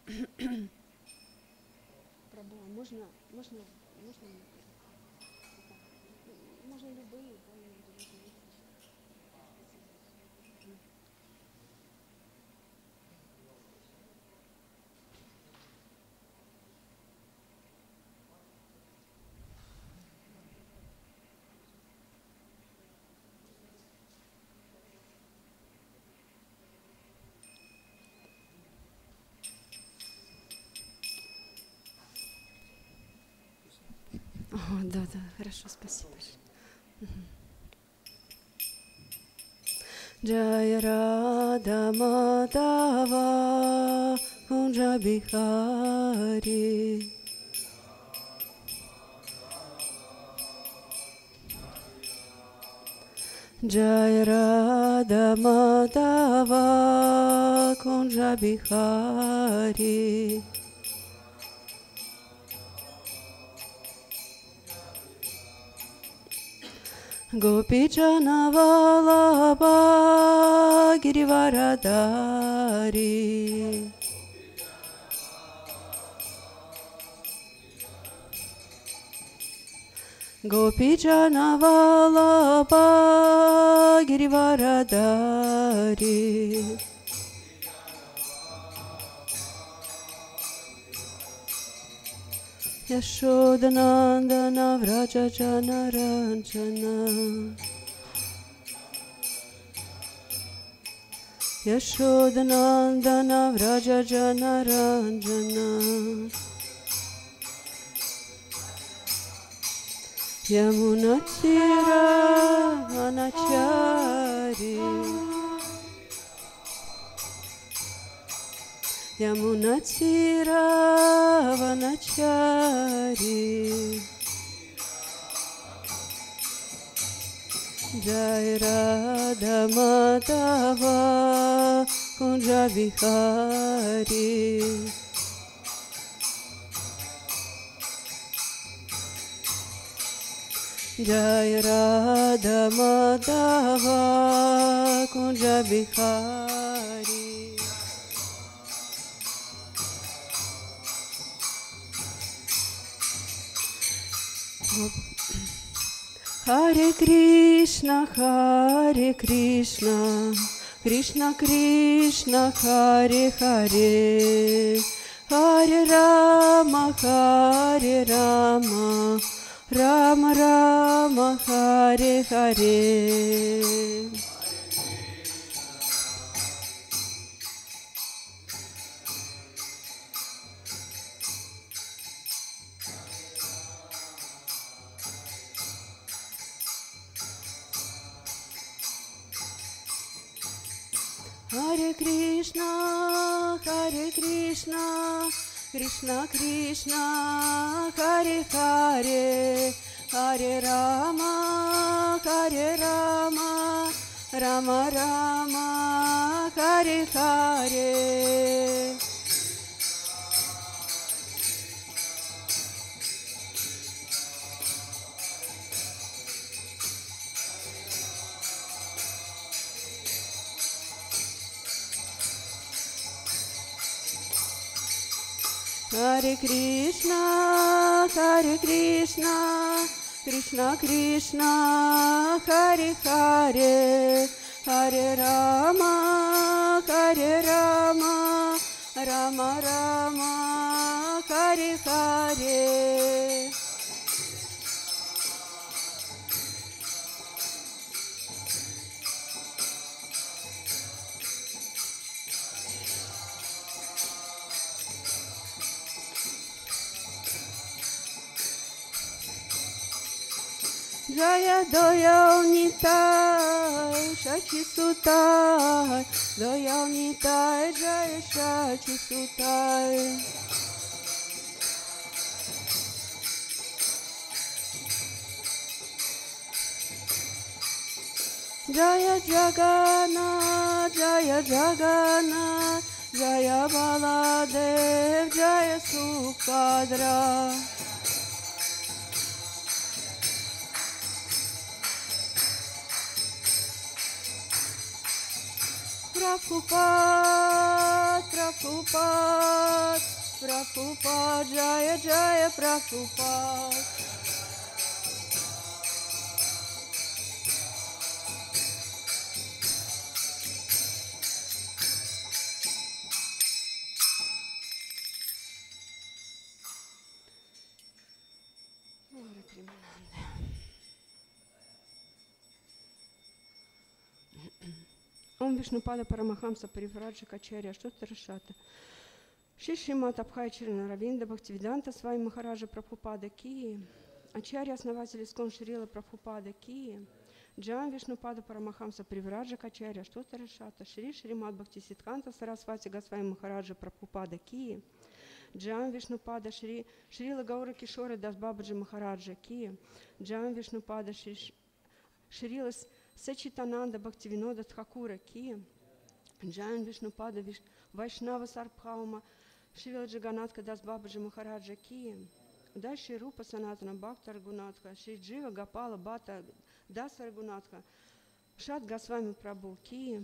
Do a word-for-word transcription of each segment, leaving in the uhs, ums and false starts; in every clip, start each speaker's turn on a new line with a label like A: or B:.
A: Прабу, можно, можно, можно, можно любые, да, О, да, да, хорошо, спасибо. Jaya Radha Madhava Kunja Bihari Jaya Radha Madhava Kunja Bihari Gopi Jana Vallabha Girivaradari Gopi Jana Vallabha Girivaradari Yashodanandana Vraja Jana Ranjana Yashodanandana Vraja Jana Ranjana Yamunatira Manachari Yamunatira Vanachari Jai Radha Madhava Kunja Vihari Jai Radha Madhava Kunja Vihari Hare Krishna, Hare Krishna, Krishna Krishna, Hare Hare, Hare Rama, Hare Rama, Rama Rama, Hare Hare. Hare Krishna, Hare Krishna, Krishna Krishna, Hare Hare, Hare Rama, Hare Rama, Rama Rama, Hare Hare. Hare Krishna, Hare Krishna, Krishna Krishna, Hare Hare, Hare Rama, Hare Rama, Rama Rama, Hare Hare. Jaya Doyal Nitai, Shachi Sutai, Doyal Nitai, Jaya Shachi Sutai. Jaya Jagannath, Jaya Jagannath, Jaya Baladev, Jaya Subhadra. Prabhupada, Prabhupada, Prabhupada, Jaya Jaya Prabhupada. Ом Вишнупада Парамахамса Паривраджа Качарья Штутарашата Шри Шримат Абхайчарина Равинда Бхактивиданта Свами Махараджа Прабхупада Ки, Ачарья основатель Искон Шрила Прабхупада Ки, Джам Вишнупада Парамахамса Паривраджа Качарья Штутарашата Шри Шримат Бхактисиддханта Сарасвати Госвами Махараджа Прабхупада Ки, Джам Вишнупада Шри Шрила Гаура Кишора Дас Бабаджи Махараджа Ки, Джам Вишнупада Шри Шрила Сачитананда Бхактивинода Тхакура Ки, Джайан Вишнупада Виш... Вайшнава Сарбхаума Шрила Джаганатха Дас Бабаджи Махараджа Ки, Дай Шри Рупа Санатана Бхакта Рагунатха, Шри Джива Гапала Бата Дас Рагунатха, Шат Госвами Прабhu Ки,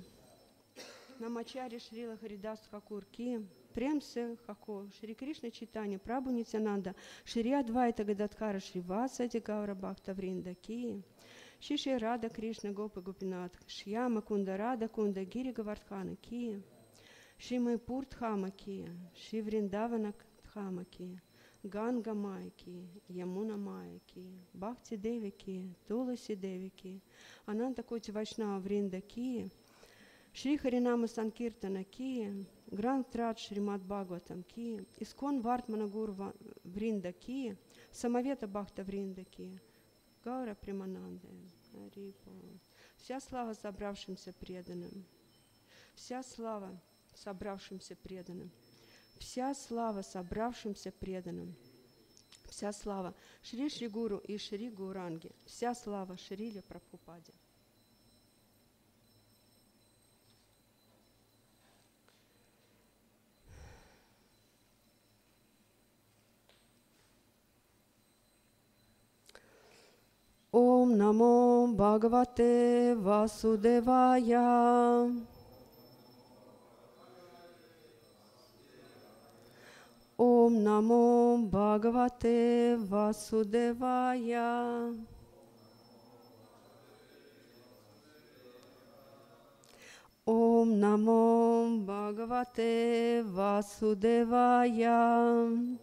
A: Намачари Шрила Харидас Тхакур Ки, Прем Се Хако, Шри Кришна Читания Прабhu Нитянанда, Шри Адвайта Гададхара Шри Васади Гаура Бхакта Вринда Ки, Шиши Рада Кришна Гопа Гопинат, Шьяма Кунда Рада Кунда Гири Гавардхана Ки, Шри Майпур Дхама Ки, Шри Вриндавана Дхама Ки, Ганга Майя Ки, Ямуна Майя Ки, Бхакти Деви Ки, Туласи Деви Ки, Ананда Коти Вайшнава Вринда Ки, Шри Харинама Санкиртана Ки, Гранд Традж Шримад Бхагаватам Ки, Искон Вартмана Гуру Вринда Ки, Самавета Бхакта Вринда Ки, Гаура Примананда, Арипа. Вся слава собравшимся преданным. Вся слава собравшимся преданным. Вся слава собравшимся преданным. Вся слава Шри Шри Гуру и Шри Гуранги. Вся слава Шриле Прабхупаде. Ом Намо Бхагавате Васудевая. Ом Намо Бхагавате Васудевая. Ом Намо Бхагавате Васудевая.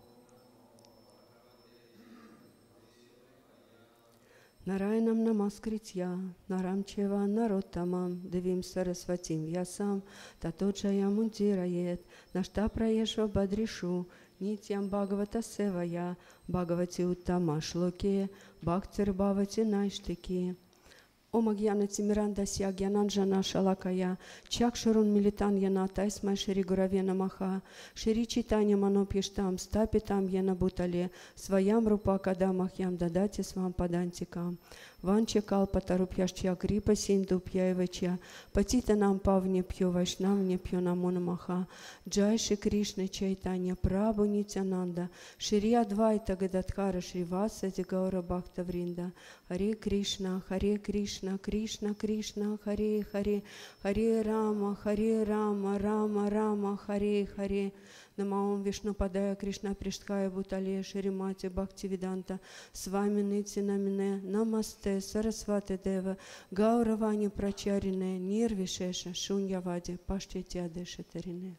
A: Нарайнам намаскритья, нарамчева нароттамам, девим сарасватим ясам, татоджая мундирает, нашта праешва бадришу, нитям бхагавата севая, бхагавати уттама шлоке, бхактир бхавати найштики. Ом Агьяна Тимиранда Сягьянанджана Шалакая, Чакшарун Милитан Яна Тайсмай Шри Гуравена Маха, Шри Читания Манопьештам, Стапитам Яна Бутале, Своям Рупа Кадамахьям Дадати Свам Падантикам, Ванче Калпатарупьяшчя Грипа Синду Пьяевача, Патита Нам Павне Пью Вайшнавне Пью Намона Маха, Джай Шри Кришна Чайтанья Прабху Нитянанда, Шри Адвайта Гададхара Шри Васади Гаура Бхакта Вринда, Харе Кришна, Харе Кришна, Кришна Кришна, Харе Харе, Харе Рама, Харе Рама, Рама Рама, Харе Харе. Намаом Вишнупадая Кришна Приштхая Бутале Шримати Бхактивиданта Свами Нитинамине Намасте Сарасвати Дева Гауравани Прачарине Нирвишеша Шуньявади Паштитяде Шатарине.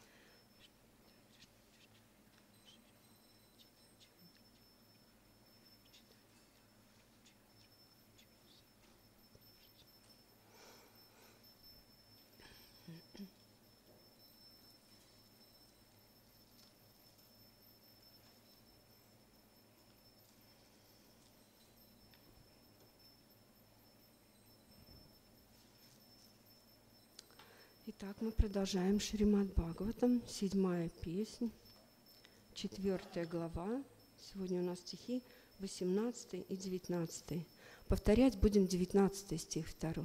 A: Итак, мы продолжаем Шримад Бхагаватам, седьмая песня, четвертая глава. Сегодня у нас стихи восемнадцатый и девятнадцатый. Повторять будем девятнадцатый стих второй.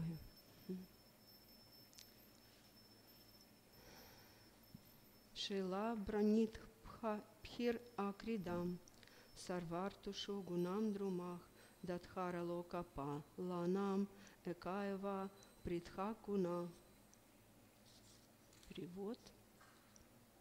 A: Шила бранит пхир акридам, сарвартушу гунам друмах, датхара локапа, ланам экаева притхакуна. Перевод.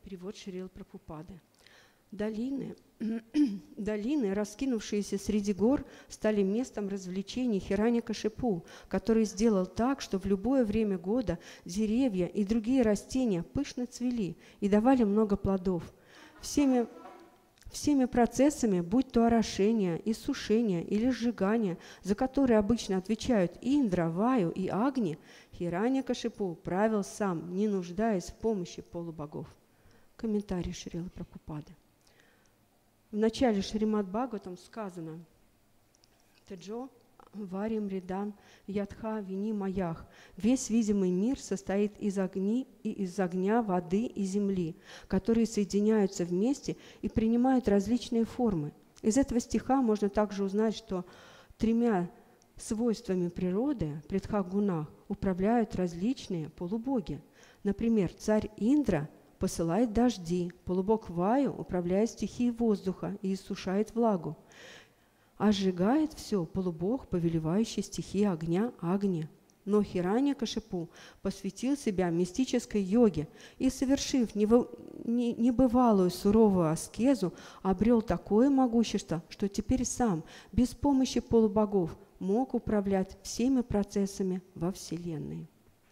A: Перевод Шрилы Прабхупады. Долины, долины, раскинувшиеся среди гор, стали местом развлечений Хираньякашипу, который сделал так, что в любое время года деревья и другие растения пышно цвели и давали много плодов. Всеми, всеми процессами, будь то орошение, иссушение или сжигание, за которые обычно отвечают Индра, Ваю и Агни, Хираньякашипу правил сам, не нуждаясь в помощи полубогов. Комментарий Шрилы Прабхупады. В начале Шримад Бхагаватам сказано: «Теджо варим ридан ядха вини маях». Весь видимый мир состоит из, огни, и из огня, воды и земли, которые соединяются вместе и принимают различные формы. Из этого стиха можно также узнать, что тремя свойствами природы, предхагунах, управляют различные полубоги. Например, царь Индра посылает дожди, полубог Ваю управляет стихией воздуха и иссушает влагу, а сжигает все полубог, повелевающий стихией огня Агни. Но Хираньякашипу посвятил себя мистической йоге и, совершив небывалую суровую аскезу, обрел такое могущество, что теперь сам, без помощи полубогов, мог управлять всеми процессами во Вселенной.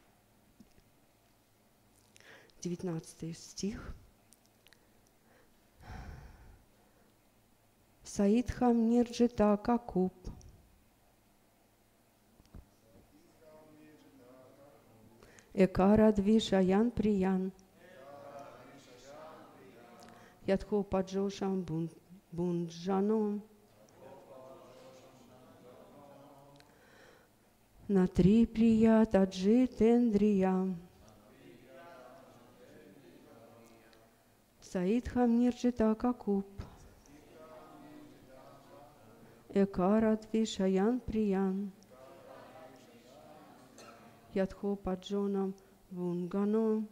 A: девятнадцатый стих. Саидхам нирджита какуп. Экара двишаян приян. Ядхо паджошам бунджаном. Натри прият аджит эндриям. Саидхам нирджита какуп. Экарат вишаян приян. Ядхо паджонам вунганом.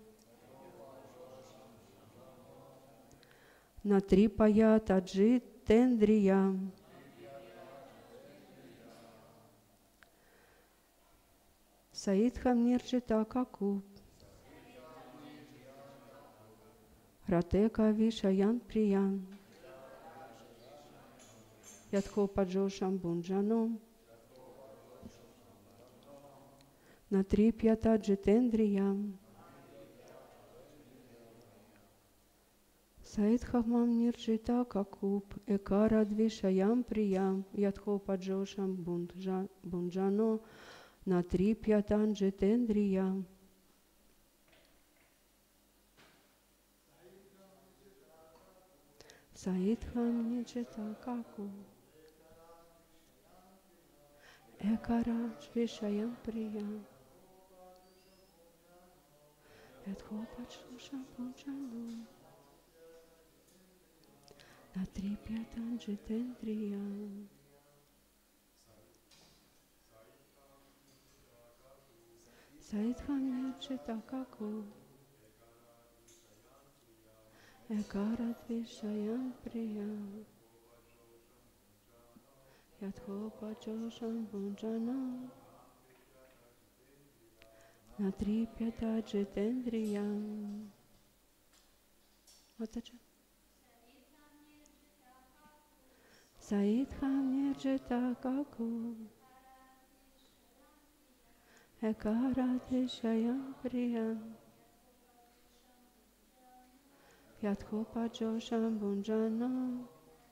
A: Натри паят аджит тендриям. Саидхам нирджита какуп. Ратека вишаян приян. Ядхо паджошам бунджаном. Натри пьята джитендриям. Саидхамам нирджита какуп. Экара двишаям приям. Ядхо паджошам бунджано. Натри пьятан джитендриям. Саидхам нирджита какуп. Экара двишаям приям. Ядхо паджошам бунджано. Натри пьятан джитендриям. Саидхам нирджита какуп. Экара двишаян приям. Ядхо паджошам бунджано. Натри пьята джитендриям. Вот это. Саидхам нирджита какуп. Экара двишаян приям. Ядхо паджошам бунджано.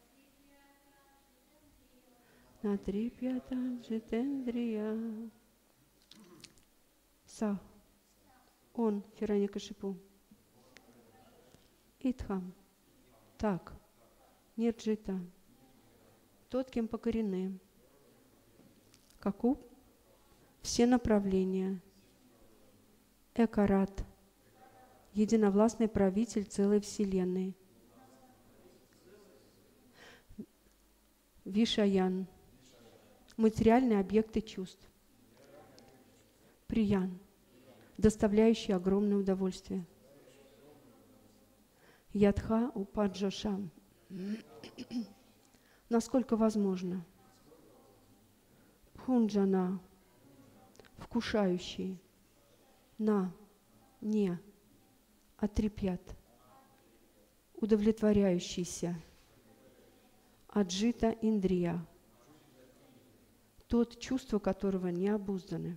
A: Натри пьятан джитендриям. Са. Он, Хираньякашипу. Итхам. Так. Нирджита. Тот, кем покорены. Какуп. Все направления. Экарат. Единовластный правитель целой Вселенной. Вишаян. Материальные объекты чувств. Приян. Доставляющий огромное удовольствие. Ядха упаджашам. Насколько возможно. Пхунджана. Вкушающий. На. Не. Атрипьят. удовлетворяющийся. Аджита индрия, тот, чувства которого не обузданы.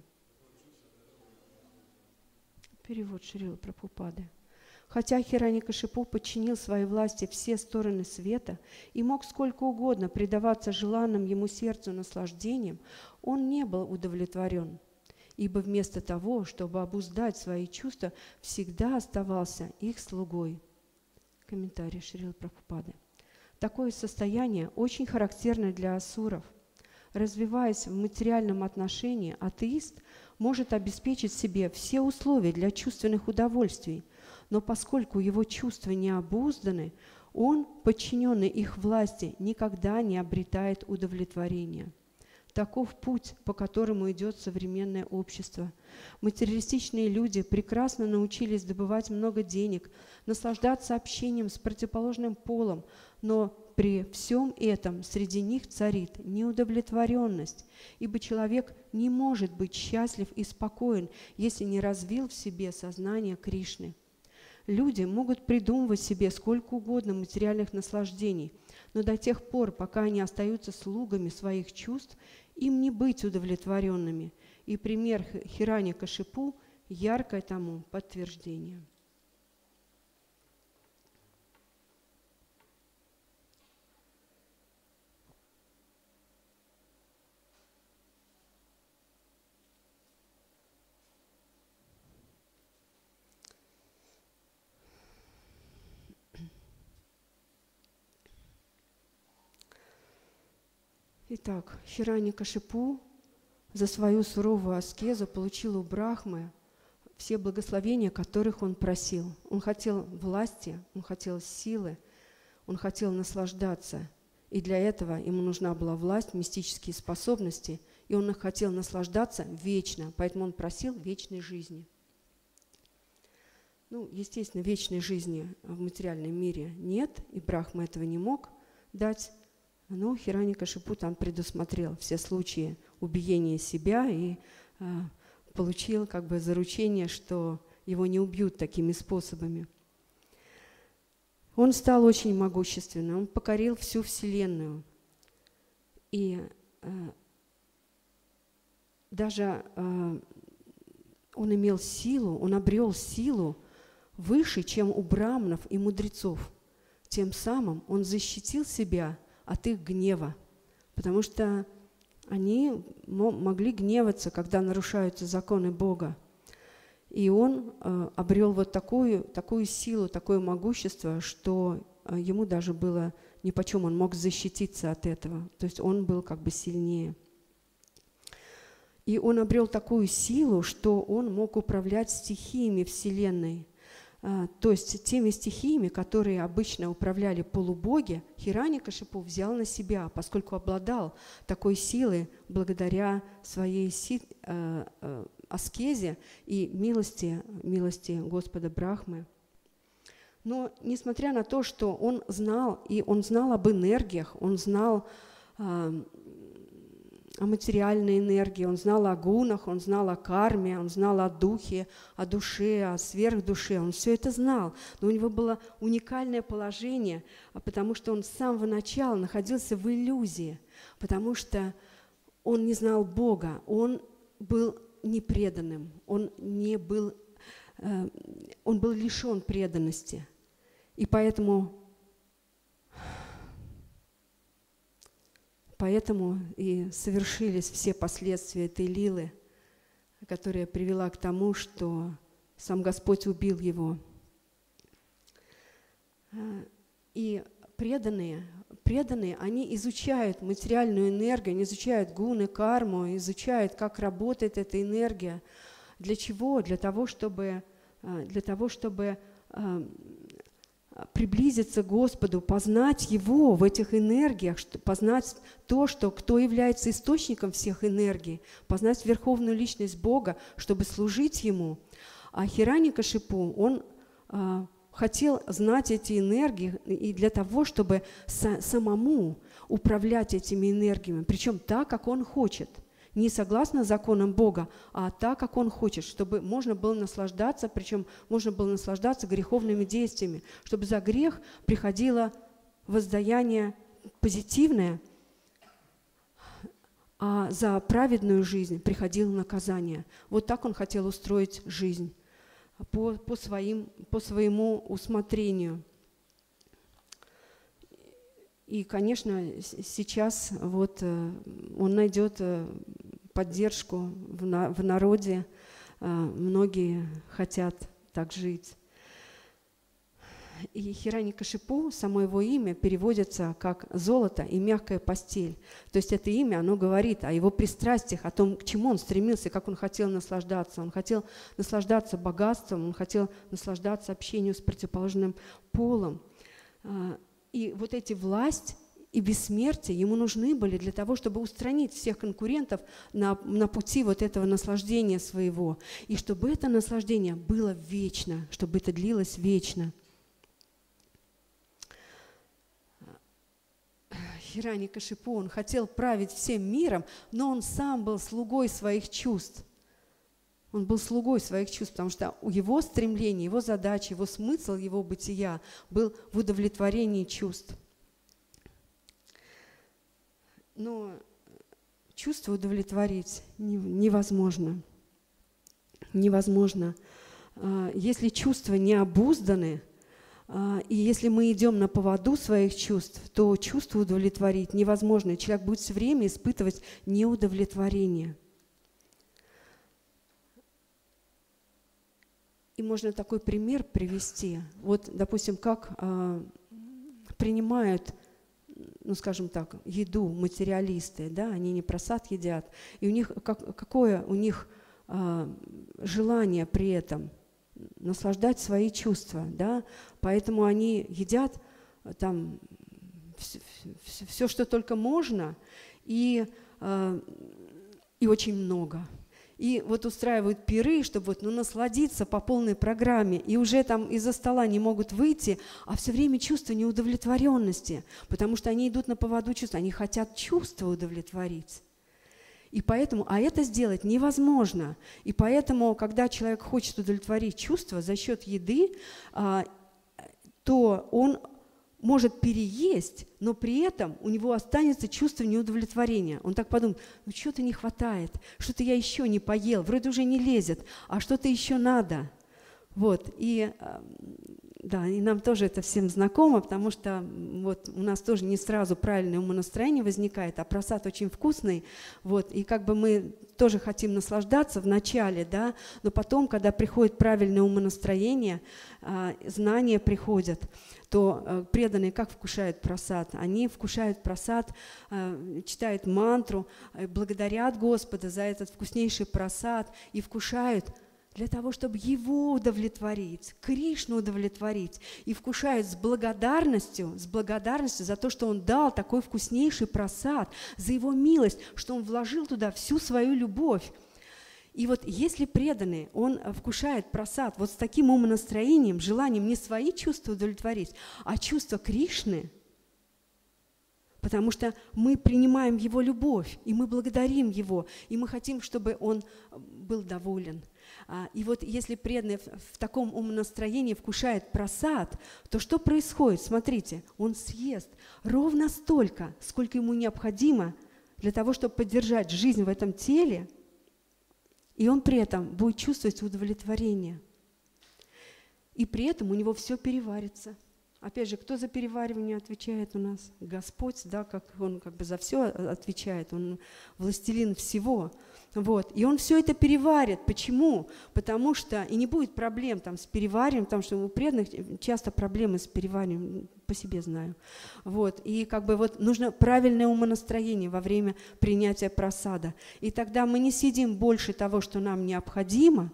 A: Перевод Шрилы Прабхупады. Хотя Хираньякашипу подчинил своей власти все стороны света и мог сколько угодно предаваться желанным ему сердцу наслаждениям, он не был удовлетворен, ибо вместо того, чтобы обуздать свои чувства, всегда оставался их слугой. Комментарий Шрилы Прабхупады. Такое состояние очень характерно для асуров. Развиваясь в материальном отношении, атеист может обеспечить себе все условия для чувственных удовольствий, но поскольку его чувства не обузданы, он, подчиненный их власти, никогда не обретает удовлетворения. Таков путь, по которому идет современное общество. Материалистичные люди прекрасно научились добывать много денег, наслаждаться общением с противоположным полом, но при всем этом среди них царит неудовлетворенность, ибо человек не может быть счастлив и спокоен, если не развил в себе сознание Кришны. Люди могут придумывать себе сколько угодно материальных наслаждений, но до тех пор, пока они остаются слугами своих чувств, им не быть удовлетворенными. И пример Хираньякашипу – яркое тому подтверждение. Итак, Хираньякашипу за свою суровую аскезу получил у Брахмы все благословения, которых он просил. Он хотел власти, он хотел силы, он хотел наслаждаться. И для этого ему нужна была власть, мистические способности, и он хотел наслаждаться вечно, поэтому он просил вечной жизни. Ну, естественно, вечной жизни в материальном мире нет, и Брахма этого не мог дать. Но Хираньякашипу там предусмотрел все случаи убиения себя и э, получил как бы заручение, что его не убьют такими способами. Он стал очень могущественным, он покорил всю Вселенную. И э, даже э, он имел силу, он обрел силу выше, чем у браманов и мудрецов. Тем самым он защитил себя от их гнева, потому что они могли гневаться, когда нарушаются законы Бога. И он э, обрел вот такую, такую силу, такое могущество, что э, ему даже было нипочем, он мог защититься от этого. То есть он был как бы сильнее. И он обрел такую силу, что он мог управлять стихиями Вселенной. То есть теми стихиями, которые обычно управляли полубоги, Хираньякашипу взял на себя, поскольку обладал такой силой благодаря своей си, э, э, аскезе и милости, милости Господа Брахмы. Но несмотря на то, что он знал, и он знал об энергиях, он знал э, о материальной энергии, он знал о гунах, он знал о карме, он знал о духе, о душе, о сверхдуше, он все это знал. Но у него было уникальное положение, потому что он с самого начала находился в иллюзии, потому что он не знал Бога, он был непреданным, он, не был, э, он был лишен преданности. И поэтому... Поэтому и совершились все последствия этой лилы, которая привела к тому, что сам Господь убил его. И преданные, преданные, они изучают материальную энергию, они изучают гуны, карму, изучают, как работает эта энергия. Для чего? Для того, чтобы, для того, чтобы приблизиться к Господу, познать Его в этих энергиях, познать то, что, кто является источником всех энергий, познать Верховную Личность Бога, чтобы служить Ему. А Хираньякашипу, он а, хотел знать эти энергии и для того, чтобы са, самому управлять этими энергиями, причем так, как он хочет. не согласно законам Бога, а так, как Он хочет, чтобы можно было наслаждаться, причем можно было наслаждаться греховными действиями, чтобы за грех приходило воздаяние позитивное, а за праведную жизнь приходило наказание. Вот так Он хотел устроить жизнь по, по, своим, по своему усмотрению. И, конечно, сейчас вот Он найдет поддержку в, на, в народе. Многие хотят так жить. И Хираньякашипу, само его имя, переводится как «золото и мягкая постель». То есть это имя, оно говорит о его пристрастиях, о том, к чему он стремился, как он хотел наслаждаться. Он хотел наслаждаться богатством, он хотел наслаждаться общением с противоположным полом. И вот эти власть и бессмертие ему нужны были для того, чтобы устранить всех конкурентов на, на пути вот этого наслаждения своего. И чтобы это наслаждение было вечно, чтобы это длилось вечно. Хираньякашипу, он хотел править всем миром, но он сам был слугой своих чувств. Он был слугой своих чувств, потому что его стремление, его задача, его смысл, его бытия был в удовлетворении чувств. Но чувства удовлетворить невозможно. Невозможно. Если чувства не обузданы, и если мы идем на поводу своих чувств, то чувства удовлетворить невозможно. И человек будет все время испытывать неудовлетворение. И можно такой пример привести. Вот, допустим, как а, принимают, ну, скажем так, еду материалисты, да, они не просад едят, и у них как, какое у них а, желание при этом наслаждать свои чувства, да, поэтому они едят там все, все, все что только можно, и, а, и очень много. И вот устраивают пиры, чтобы вот, ну, насладиться по полной программе, и уже там из-за стола не могут выйти, а все время чувство неудовлетворенности, потому что они идут на поводу чувств, они хотят чувства удовлетворить. И поэтому, а это сделать невозможно. И поэтому, когда человек хочет удовлетворить чувства за счет еды, то он может переесть, но при этом у него останется чувство неудовлетворения. Он так подумает: ну что-то не хватает, что-то я еще не поел, вроде уже не лезет, а что-то еще надо. Вот, и, да, и нам тоже это всем знакомо, потому что вот у нас тоже не сразу правильное умонастроение возникает, а просад очень вкусный, вот, и как бы мы тоже хотим наслаждаться в начале, да, но потом, когда приходит правильное умонастроение, знания приходят, то преданные как вкушают просад? Они вкушают просад, читают мантру, благодарят Господа за этот вкуснейший просад и вкушают для того, чтобы Его удовлетворить, Кришну удовлетворить, и вкушают с благодарностью, с благодарностью за то, что Он дал такой вкуснейший просад, за Его милость, что Он вложил туда всю свою любовь. И вот если преданный, он вкушает просад вот с таким умонастроением, желанием не свои чувства удовлетворить, а чувства Кришны, потому что мы принимаем Его любовь, и мы благодарим Его, и мы хотим, чтобы Он был доволен. И вот если преданный в таком умонастроении вкушает просад, то что происходит? Смотрите, он съест ровно столько, сколько ему необходимо для того, чтобы поддержать жизнь в этом теле, и он при этом будет чувствовать удовлетворение. И при этом у него все переварится. Опять же, кто за переваривание отвечает у нас? Господь, да, как Он как бы за все отвечает, Он властелин всего. Вот. И Он все это переварит. Почему? Потому что и не будет проблем там, с перевариванием, потому что у преданных часто проблемы с перевариванием, по себе знаю. Вот. И как бы вот нужно правильное умонастроение во время принятия просада. И тогда мы не съедим больше того, что нам необходимо,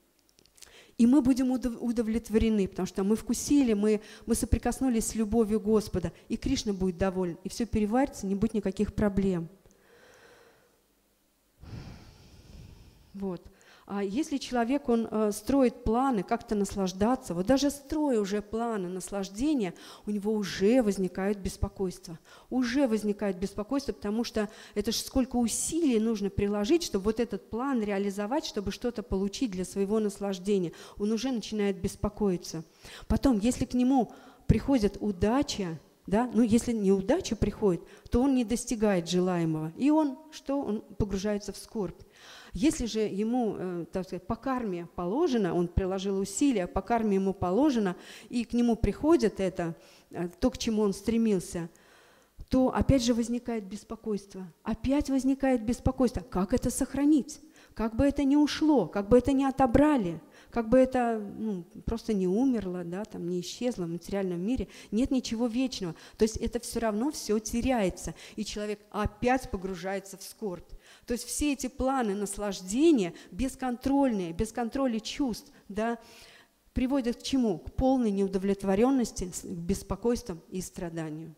A: и мы будем удовлетворены, потому что мы вкусили, мы, мы соприкоснулись с любовью Господа, и Кришна будет доволен, и все переварится, не будет никаких проблем. Вот. А если человек, он э, строит планы, как-то наслаждаться, вот даже строя уже планы наслаждения, у него уже возникает беспокойство. Уже возникает беспокойство, потому что это ж сколько усилий нужно приложить, чтобы вот этот план реализовать, чтобы что-то получить для своего наслаждения. Он уже начинает беспокоиться. Потом, если к нему приходит удача, да, ну если неудача приходит, то он не достигает желаемого. И он, что? Он погружается в скорбь. Если же ему, э, так сказать, по карме положено, он приложил усилия, по карме ему положено, и к нему приходит это, э, то, к чему он стремился, то опять же возникает беспокойство. Опять возникает беспокойство. Как это сохранить? Как бы это не ушло, как бы это не отобрали, как бы это ну, просто не умерло, да, там, не исчезло в материальном мире. Нет ничего вечного. То есть это все равно все теряется, и человек опять погружается в скорбь. То есть все эти планы наслаждения, бесконтрольные, без контроля чувств, да, приводят к чему? К полной неудовлетворенности, к беспокойствам и страданию.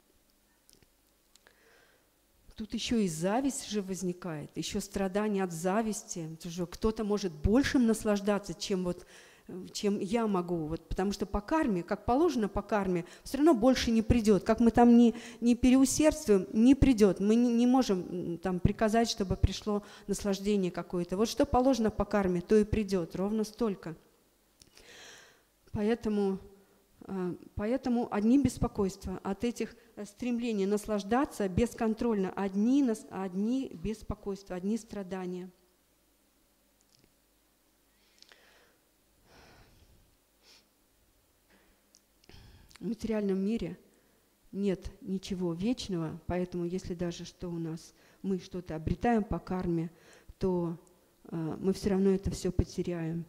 A: Тут еще и зависть же возникает, еще страдание от зависти. Кто-то может большим наслаждаться, чем, вот, чем я могу. Вот, потому что по карме, как положено по карме, все равно больше не придет. Как мы там не, не переусердствуем, не придет. Мы не, не можем там приказать, чтобы пришло наслаждение какое-то. Вот что положено по карме, то и придет. Ровно столько. Поэтому... Поэтому одни беспокойства от этих стремлений наслаждаться бесконтрольно, одни, одни беспокойства, одни страдания. В материальном мире нет ничего вечного, поэтому если даже что у нас мы что-то обретаем по карме, то э, мы все равно это все потеряем.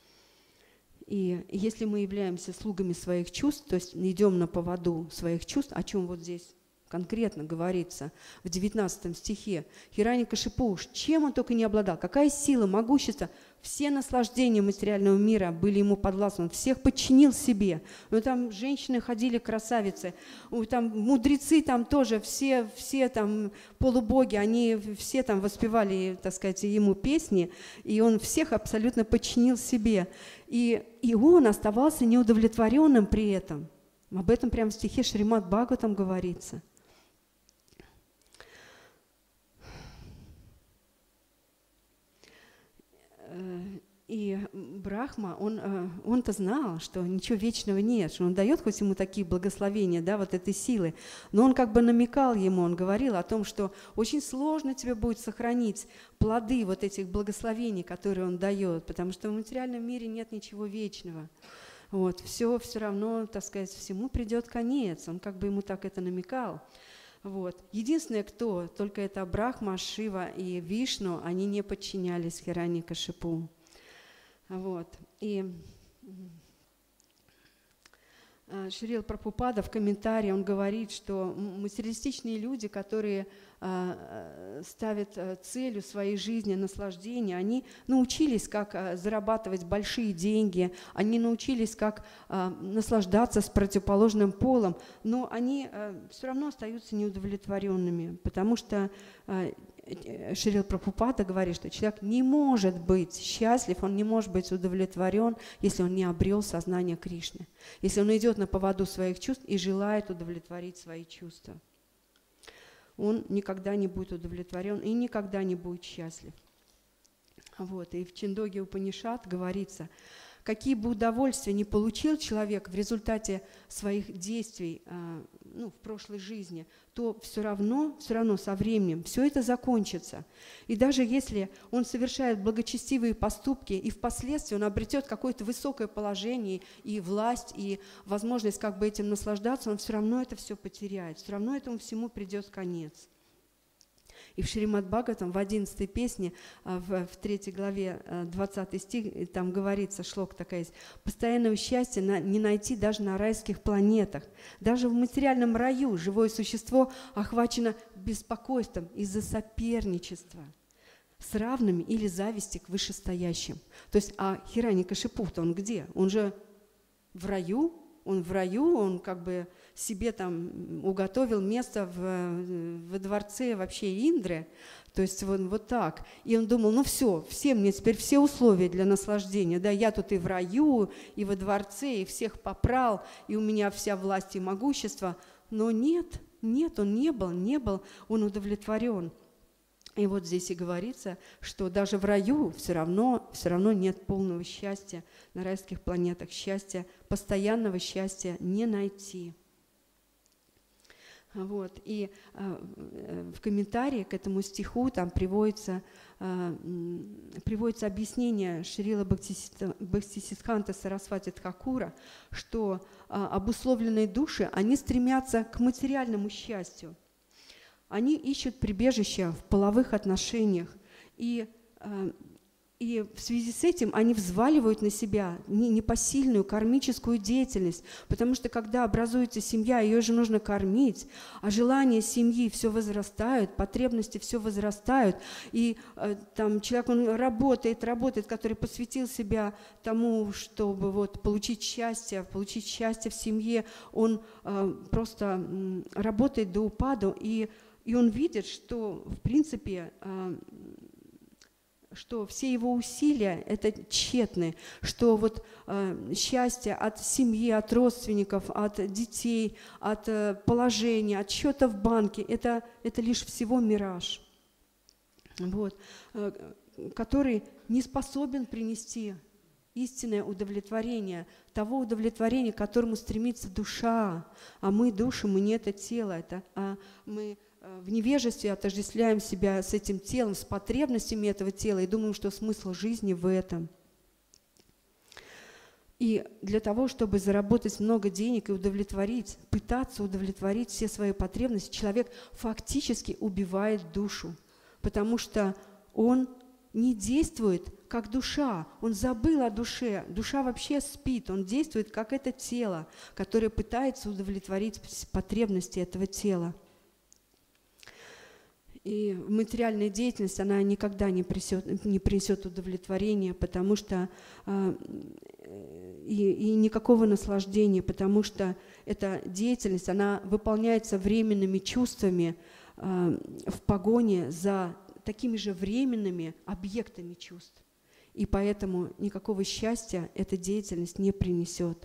A: И если мы являемся слугами своих чувств, то есть идем на поводу своих чувств, о чем вот здесь конкретно говорится в девятнадцатом стихе, Хираньякашипу, чем он только не обладал, какая сила, могущество, все наслаждения материального мира были ему подвластны, он всех подчинил себе. Ну, там женщины ходили красавицы, там мудрецы там тоже, все, все там полубоги, они все там воспевали, так сказать, ему песни, и он всех абсолютно подчинил себе. И, и он оставался неудовлетворенным при этом. Об этом прямо в стихе Шримад Бхагаватам говорится. И Брахма, он, он-то знал, что ничего вечного нет, что он дает хоть ему такие благословения, да, вот этой силы, но он как бы намекал ему, он говорил о том, что очень сложно тебе будет сохранить плоды вот этих благословений, которые он дает, потому что в материальном мире нет ничего вечного. Вот, все, все равно, так сказать, всему придет конец, он как бы ему так это намекал. Вот. Единственное, кто, только это Брахма, Шива и Вишну, они не подчинялись Хираньякашипу. Вот. И Шрила Прабхупада в комментарии, он говорит, что материалистичные люди, которые ставят целью своей жизни наслаждение, они научились, как зарабатывать большие деньги, они научились, как наслаждаться с противоположным полом, но они все равно остаются неудовлетворенными, потому что Шрила Прабхупада говорит, что человек не может быть счастлив, он не может быть удовлетворен, если он не обрел сознание Кришны, если он идет на поводу своих чувств и желает удовлетворить свои чувства. Он никогда не будет удовлетворен и никогда не будет счастлив. Вот. И в Чиндоге Упанишад говорится, какие бы удовольствия ни получил человек в результате своих действий ну, в прошлой жизни, то все равно, все равно со временем все это закончится. И даже если он совершает благочестивые поступки, и впоследствии он обретет какое-то высокое положение, и власть, и возможность как бы этим наслаждаться, он все равно это все потеряет, все равно этому всему придет конец. И в Шримад Бхагаватам в одиннадцатой песне, в, в третьей главе, двадцатый стих, там говорится, шлока такая есть, постоянного счастья на, не найти даже на райских планетах. Даже в материальном раю живое существо охвачено беспокойством из-за соперничества с равными или зависти к вышестоящим. То есть, а Хираньякашипу-то он где? Он же в раю, он в раю, он как бы
B: себе там уготовил место в, во дворце вообще Индры, то есть вот, вот так. И он думал, ну все, все мне теперь все условия для наслаждения, да, я тут и в раю, и во дворце, и всех попрал, и у меня вся власть и могущество. Но нет, нет, он не был, не был, он удовлетворен. И вот здесь и говорится, что даже в раю все равно, все равно нет полного счастья на райских планетах, счастья, постоянного счастья не найти. Вот. И э, в комментарии к этому стиху там приводится, э, приводится объяснение Шрила Бхактисиддханта Сарасвати Тхакура, что э, обусловленные души, они стремятся к материальному счастью. Они ищут прибежище в половых отношениях, и, э, и в связи с этим они взваливают на себя непосильную кармическую деятельность, потому что когда образуется семья, ее же нужно кормить, а желания семьи все возрастают, потребности все возрастают, и э, там человек, он работает, работает, который посвятил себя тому, чтобы вот, получить счастье, получить счастье в семье, он э, просто э, работает до упаду, и И он видит, что, в принципе, что все его усилия – это тщетны, что вот счастье от семьи, от родственников, от детей, от положения, от счета в банке – это, это лишь всего мираж, вот, который не способен принести истинное удовлетворение, того удовлетворения, к которому стремится душа. А мы души, мы не это тело, это, а мы в невежестве отождествляем себя с этим телом, с потребностями этого тела и думаем, что смысл жизни в этом. И для того, чтобы заработать много денег и удовлетворить, пытаться удовлетворить все свои потребности, человек фактически убивает душу, потому что он не действует как душа, он забыл о душе, душа вообще спит, он действует как это тело, которое пытается удовлетворить потребности этого тела. И материальная деятельность, она никогда не принесет, не принесет удовлетворения, потому что э, и, и никакого наслаждения, потому что эта деятельность, она выполняется временными чувствами э, в погоне за такими же временными объектами чувств. И поэтому никакого счастья эта деятельность не принесет.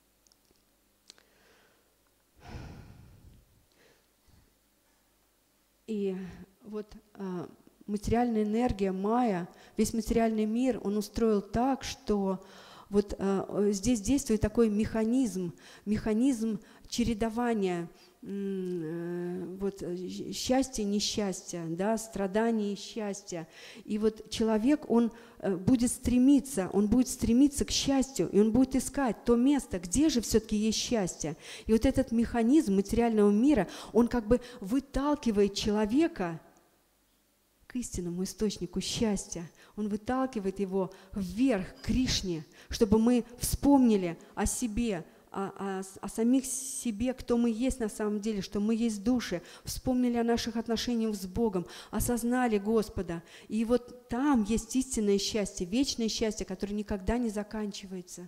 B: И вот а, материальная энергия, майя, весь материальный мир, он устроил так, что вот а, здесь действует такой механизм, механизм чередования вот, счастья, несчастья, да, страдания и счастья. И вот человек, он будет стремиться, он будет стремиться к счастью, и он будет искать то место, где же все-таки есть счастье. И вот этот механизм материального мира, он как бы выталкивает человека к истинному источнику счастья. Он выталкивает его вверх, к Кришне, чтобы мы вспомнили о себе, О, о, о самих себе, кто мы есть на самом деле, что мы есть души, вспомнили о наших отношениях с Богом, осознали Господа. И вот там есть истинное счастье, вечное счастье, которое никогда не заканчивается.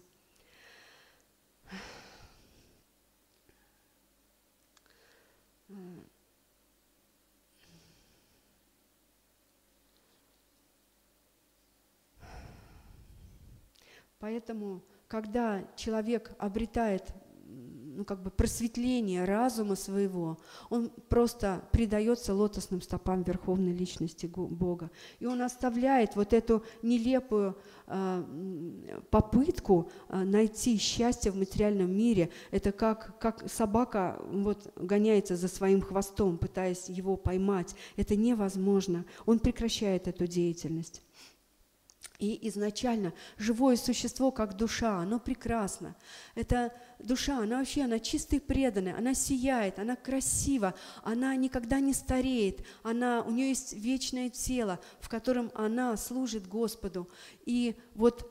B: Поэтому, когда человек обретает, ну, как бы просветление разума своего, он просто предается лотосным стопам Верховной Личности Бога. И он оставляет вот эту нелепую э, попытку э, найти счастье в материальном мире. Это как, как собака вот, гоняется за своим хвостом, пытаясь его поймать. Это невозможно. Он прекращает эту деятельность. И изначально живое существо, как душа, оно прекрасно. Эта душа, она вообще, она чистая и преданная, она сияет, она красива, она никогда не стареет, она, у нее есть вечное тело, в котором она служит Господу. И вот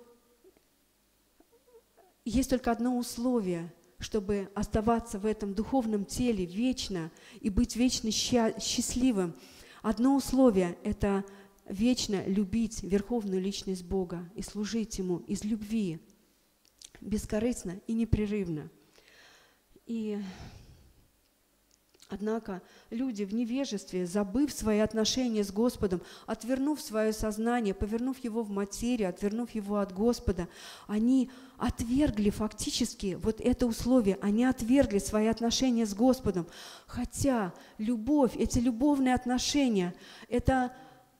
B: есть только одно условие, чтобы оставаться в этом духовном теле вечно и быть вечно счастливым. Одно условие – это вечно любить Верховную Личность Бога и служить Ему из любви, бескорыстно и непрерывно. И Однако люди в невежестве, забыв свои отношения с Господом, отвернув свое сознание, повернув его в материю, отвернув его от Господа, они отвергли фактически вот это условие, они отвергли свои отношения с Господом. Хотя любовь, эти любовные отношения, это...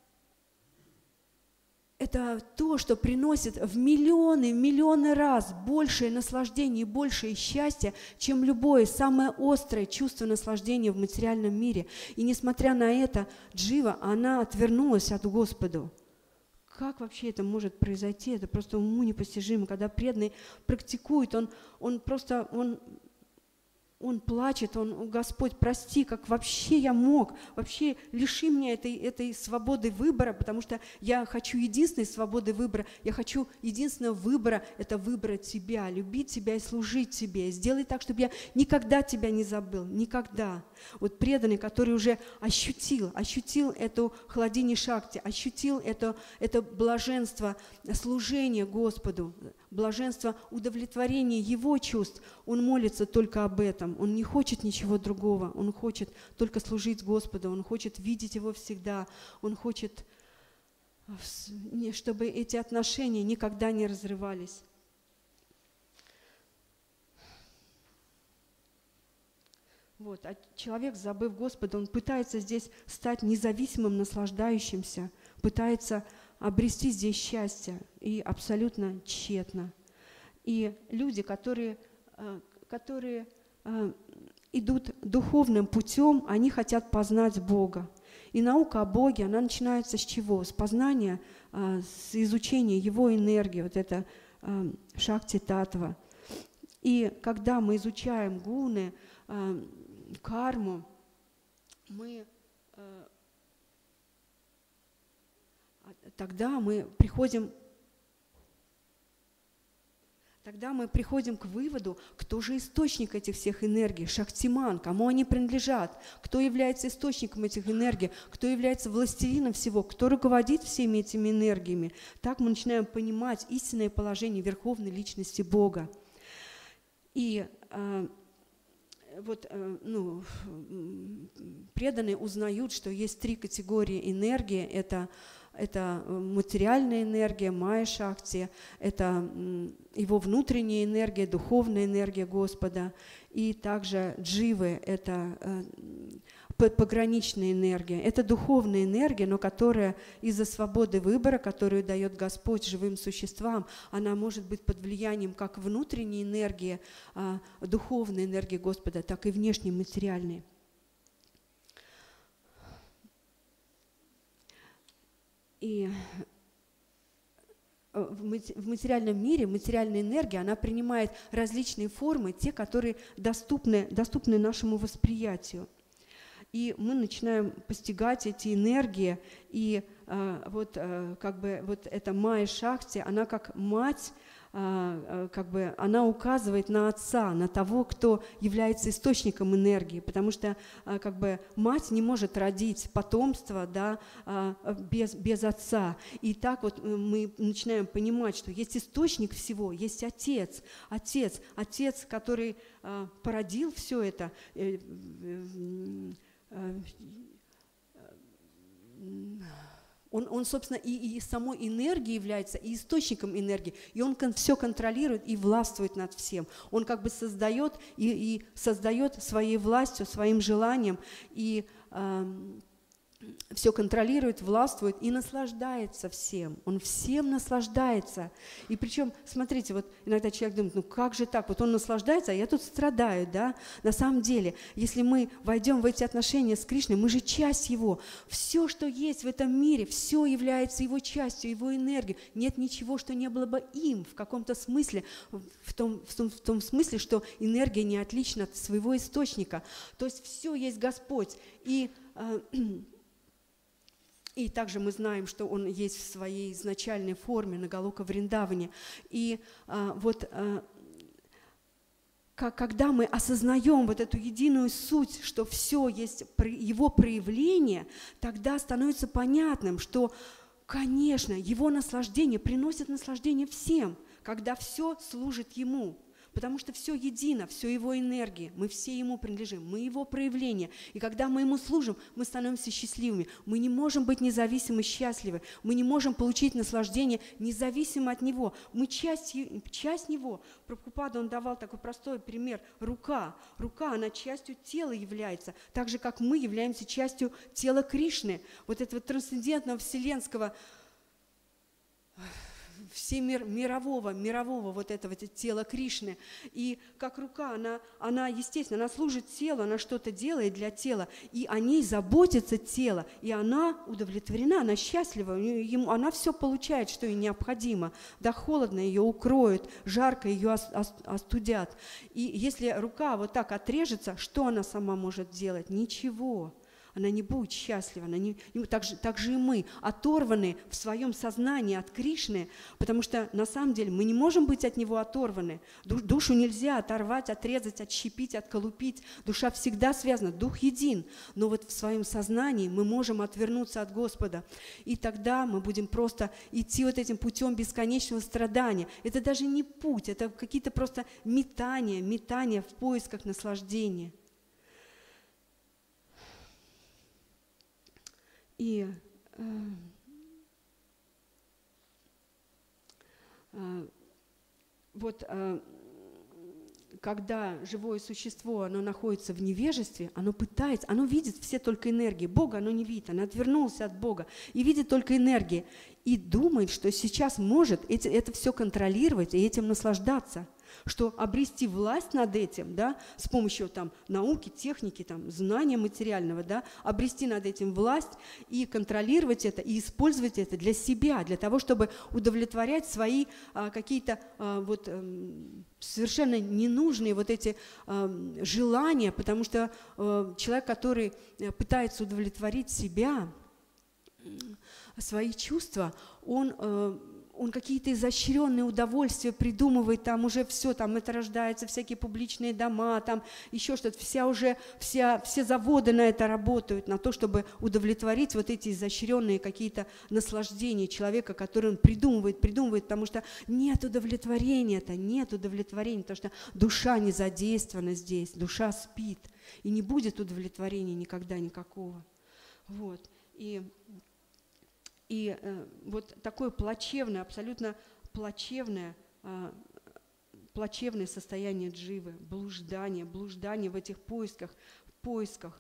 B: Это то, что приносит в миллионы, в миллионы раз большее наслаждение и большее счастье, чем любое самое острое чувство наслаждения в материальном мире. И несмотря на это, Джива, она отвернулась от Господа. Как вообще это может произойти? Это просто уму непостижимо. Когда преданный практикует, он, он просто... Он, Он плачет, он, Господь, прости, как вообще я мог, вообще лиши меня этой, этой свободы выбора, потому что я хочу единственной свободы выбора, я хочу единственного выбора, это выбрать Тебя, любить Тебя и служить Тебе, сделай так, чтобы я никогда Тебя не забыл, никогда. Вот преданный, который уже ощутил, ощутил эту хладини шакти, ощутил это, это блаженство служения Господу, блаженство удовлетворения Его чувств, он молится только об этом. Он не хочет ничего другого, он хочет только служить Господу, он хочет видеть Его всегда, он хочет, чтобы эти отношения никогда не разрывались. Вот. А человек, забыв Господа, он пытается здесь стать независимым, наслаждающимся, пытается обрести здесь счастье, и абсолютно тщетно. И люди, которые, которые идут духовным путем, они хотят познать Бога. И наука о Боге, она начинается с чего? С познания, с изучения Его энергии, вот это шакти таттва. И когда мы изучаем гуны, карму, мы, тогда мы приходим Тогда мы приходим к выводу, кто же источник этих всех энергий, шактиман, кому они принадлежат, кто является источником этих энергий, кто является властелином всего, кто руководит всеми этими энергиями. Так мы начинаем понимать истинное положение Верховной Личности Бога. И э, вот э, ну, преданные узнают, что есть три категории энергии. Это Это материальная энергия, майя-шакти, это его внутренняя энергия, духовная энергия Господа, и также дживы, это пограничная энергия. Это духовная энергия, но которая из-за свободы выбора, которую дает Господь живым существам, она может быть под влиянием как внутренней энергии, духовной энергии Господа, так и внешней материальной. И в материальном мире материальная энергия, она принимает различные формы, те, которые доступны, доступны нашему восприятию. И мы начинаем постигать эти энергии, и э, вот э, как бы вот эта майя-шакти, она как мать, э, как бы она указывает на отца, на того, кто является источником энергии, потому что э, как бы мать не может родить потомство, да, э, без, без отца. И так вот мы начинаем понимать, что есть источник всего, есть отец, отец, отец, который э, породил все это. Э, э, Он, он, собственно, и, и самой энергией является, и источником энергии, и он кон, все контролирует и властвует над всем. Он как бы создает и, и создает своей властью, своим желанием, и э, все контролирует, властвует и наслаждается всем. Он всем наслаждается. И причем, смотрите, вот иногда человек думает, ну как же так? Вот он наслаждается, а я тут страдаю, да? На самом деле, если мы войдем в эти отношения с Кришной, мы же часть Его. Все, что есть в этом мире, все является Его частью, Его энергией. Нет ничего, что не было бы им в каком-то смысле, в том, в том, в том смысле, что энергия не отлична от своего источника. То есть все есть Господь. И э, И также мы знаем, что Он есть в своей изначальной форме на Галока Вриндаване. И а, вот а, как, когда мы осознаем вот эту единую суть, что все есть Его проявление, тогда становится понятным, что, конечно, Его наслаждение приносит наслаждение всем, когда все служит Ему. Потому что все едино, все Его энергия, мы все Ему принадлежим, мы Его проявление. И когда мы Ему служим, мы становимся счастливыми. Мы не можем быть независимы и счастливы, мы не можем получить наслаждение независимо от Него. Мы часть, часть Него. Прабхупада, он давал такой простой пример. Рука. Рука, она частью тела является, так же, как мы являемся частью тела Кришны, вот этого трансцендентного, вселенского, всемир, мирового, мирового вот этого тела Кришны. И как рука, она, она, естественно, она служит телу, она что-то делает для тела, и о ней заботится тело, и она удовлетворена, она счастлива, ему, она все получает, что ей необходимо. Да, холодно, ее укроют, жарко, ее остудят. И если рука вот так отрежется, что она сама может делать? Ничего. Она не будет счастлива, она не, так, же, так же и мы, оторваны в своем сознании от Кришны, потому что на самом деле мы не можем быть от Него оторваны. Душу нельзя оторвать, отрезать, отщепить, отколупить. Душа всегда связана, Дух един, но вот в своем сознании мы можем отвернуться от Господа, и тогда мы будем просто идти вот этим путем бесконечного страдания. Это даже не путь, это какие-то просто метания, метания в поисках наслаждения. И э, э, вот э, когда живое существо, оно находится в невежестве, оно пытается, оно видит все только энергии. Бога оно не видит, оно отвернулось от Бога и видит только энергии. И думает, что сейчас может эти, это все контролировать и этим наслаждаться. Что обрести власть над этим, да, с помощью там, науки, техники, там, знания материального, да, обрести над этим власть и контролировать это, и использовать это для себя, для того, чтобы удовлетворять свои а, какие-то а, вот, а, совершенно ненужные вот эти а, желания, потому что а, человек, который пытается удовлетворить себя, свои чувства, он... А, он какие-то изощренные удовольствия придумывает, там уже все, там это рождается, всякие публичные дома, там еще что-то, вся уже, вся, все заводы на это работают, на то, чтобы удовлетворить вот эти изощренные какие-то наслаждения человека, которые он придумывает, придумывает, потому что нет удовлетворения-то, нет удовлетворения, потому что душа не задействована здесь, душа спит, и не будет удовлетворения никогда никакого. Вот, и... И э, вот такое плачевное, абсолютно плачевное, э, плачевное состояние дживы, блуждание, блуждание в этих поисках, поисках.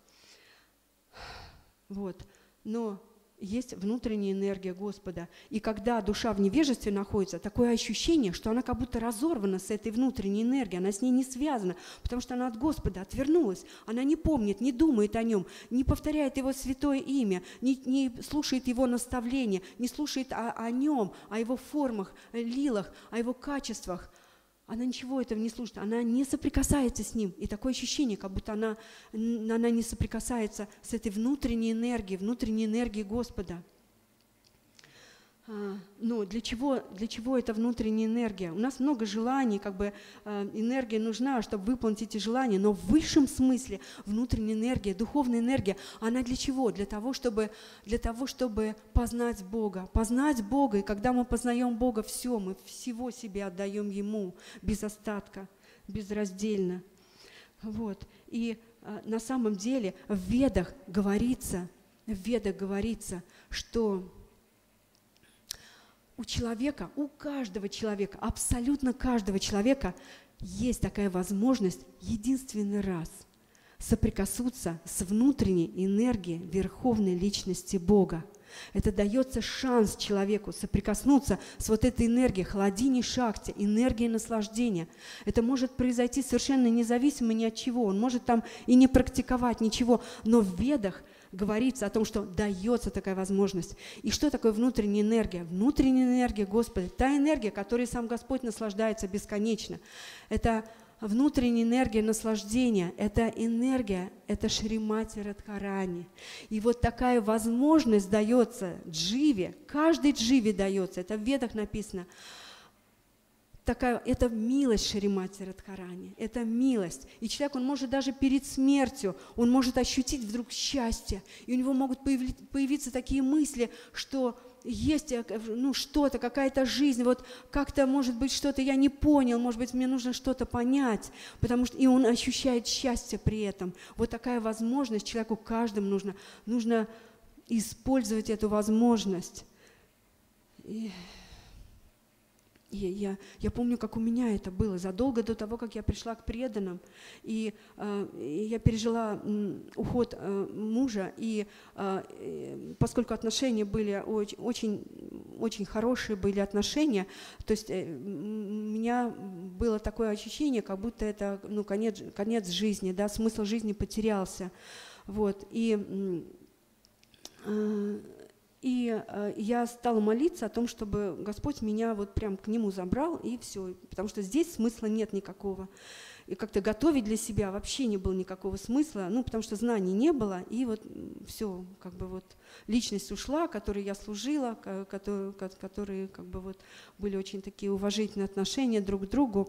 B: Вот. Но есть внутренняя энергия Господа. И когда душа в невежестве находится, такое ощущение, что она как будто разорвана с этой внутренней энергией, она с ней не связана, потому что она от Господа отвернулась, она не помнит, не думает о Нем, не повторяет Его святое имя, не, не слушает Его наставления, не слушает о, о Нем, о Его формах, лилах, о Его качествах. Она ничего этого не слушает, она не соприкасается с Ним. И такое ощущение, как будто она, она не соприкасается с этой внутренней энергией, внутренней энергией Господа. Но для чего, для чего эта внутренняя энергия? У нас много желаний, как бы энергия нужна, чтобы выполнить эти желания, но в высшем смысле внутренняя энергия, духовная энергия, она для чего? Для того, чтобы, для того, чтобы познать Бога. Познать Бога, и когда мы познаем Бога, все, мы всего себя отдаем Ему, без остатка, безраздельно. Вот. И на самом деле в Ведах говорится, в Ведах говорится, что у человека, у каждого человека, абсолютно каждого человека есть такая возможность единственный раз соприкоснуться с внутренней энергией Верховной Личности Бога. Это дается шанс человеку соприкоснуться с вот этой энергией, хладини шакти, энергией наслаждения. Это может произойти совершенно независимо ни от чего. Он может там и не практиковать ничего, но в Ведах говорится о том, что дается такая возможность. И что такое внутренняя энергия? Внутренняя энергия Господа, та энергия, которой сам Господь наслаждается бесконечно. Это внутренняя энергия наслаждения, это энергия, это Шримати Радхарани. И вот такая возможность дается дживе, каждой дживе дается, это в Ведах написано. Такая, это милость Шримати Радхарани, это милость. И человек, он может даже перед смертью, он может ощутить вдруг счастье, и у него могут появиться такие мысли, что есть ну, что-то, какая-то жизнь, вот как-то, может быть, что-то я не понял, может быть, мне нужно что-то понять, потому что и он ощущает счастье при этом. Вот такая возможность человеку каждому нужно, нужно использовать эту возможность. И И я, я помню, как у меня это было задолго до того, как я пришла к преданным. И, э, и я пережила м, уход э, мужа, и э, поскольку отношения были очень, очень, очень хорошие были отношения, то есть э, у меня было такое ощущение, как будто это ну, конец, конец жизни, да, смысл жизни потерялся. Вот. И э, И э, я стала молиться о том, чтобы Господь меня вот прям к Нему забрал, и все. Потому что здесь смысла нет никакого. И как-то готовить для себя вообще не было никакого смысла, ну, потому что знаний не было, и вот все, как бы вот личность ушла, которой я служила, которые, которые как бы вот были очень такие уважительные отношения друг к другу.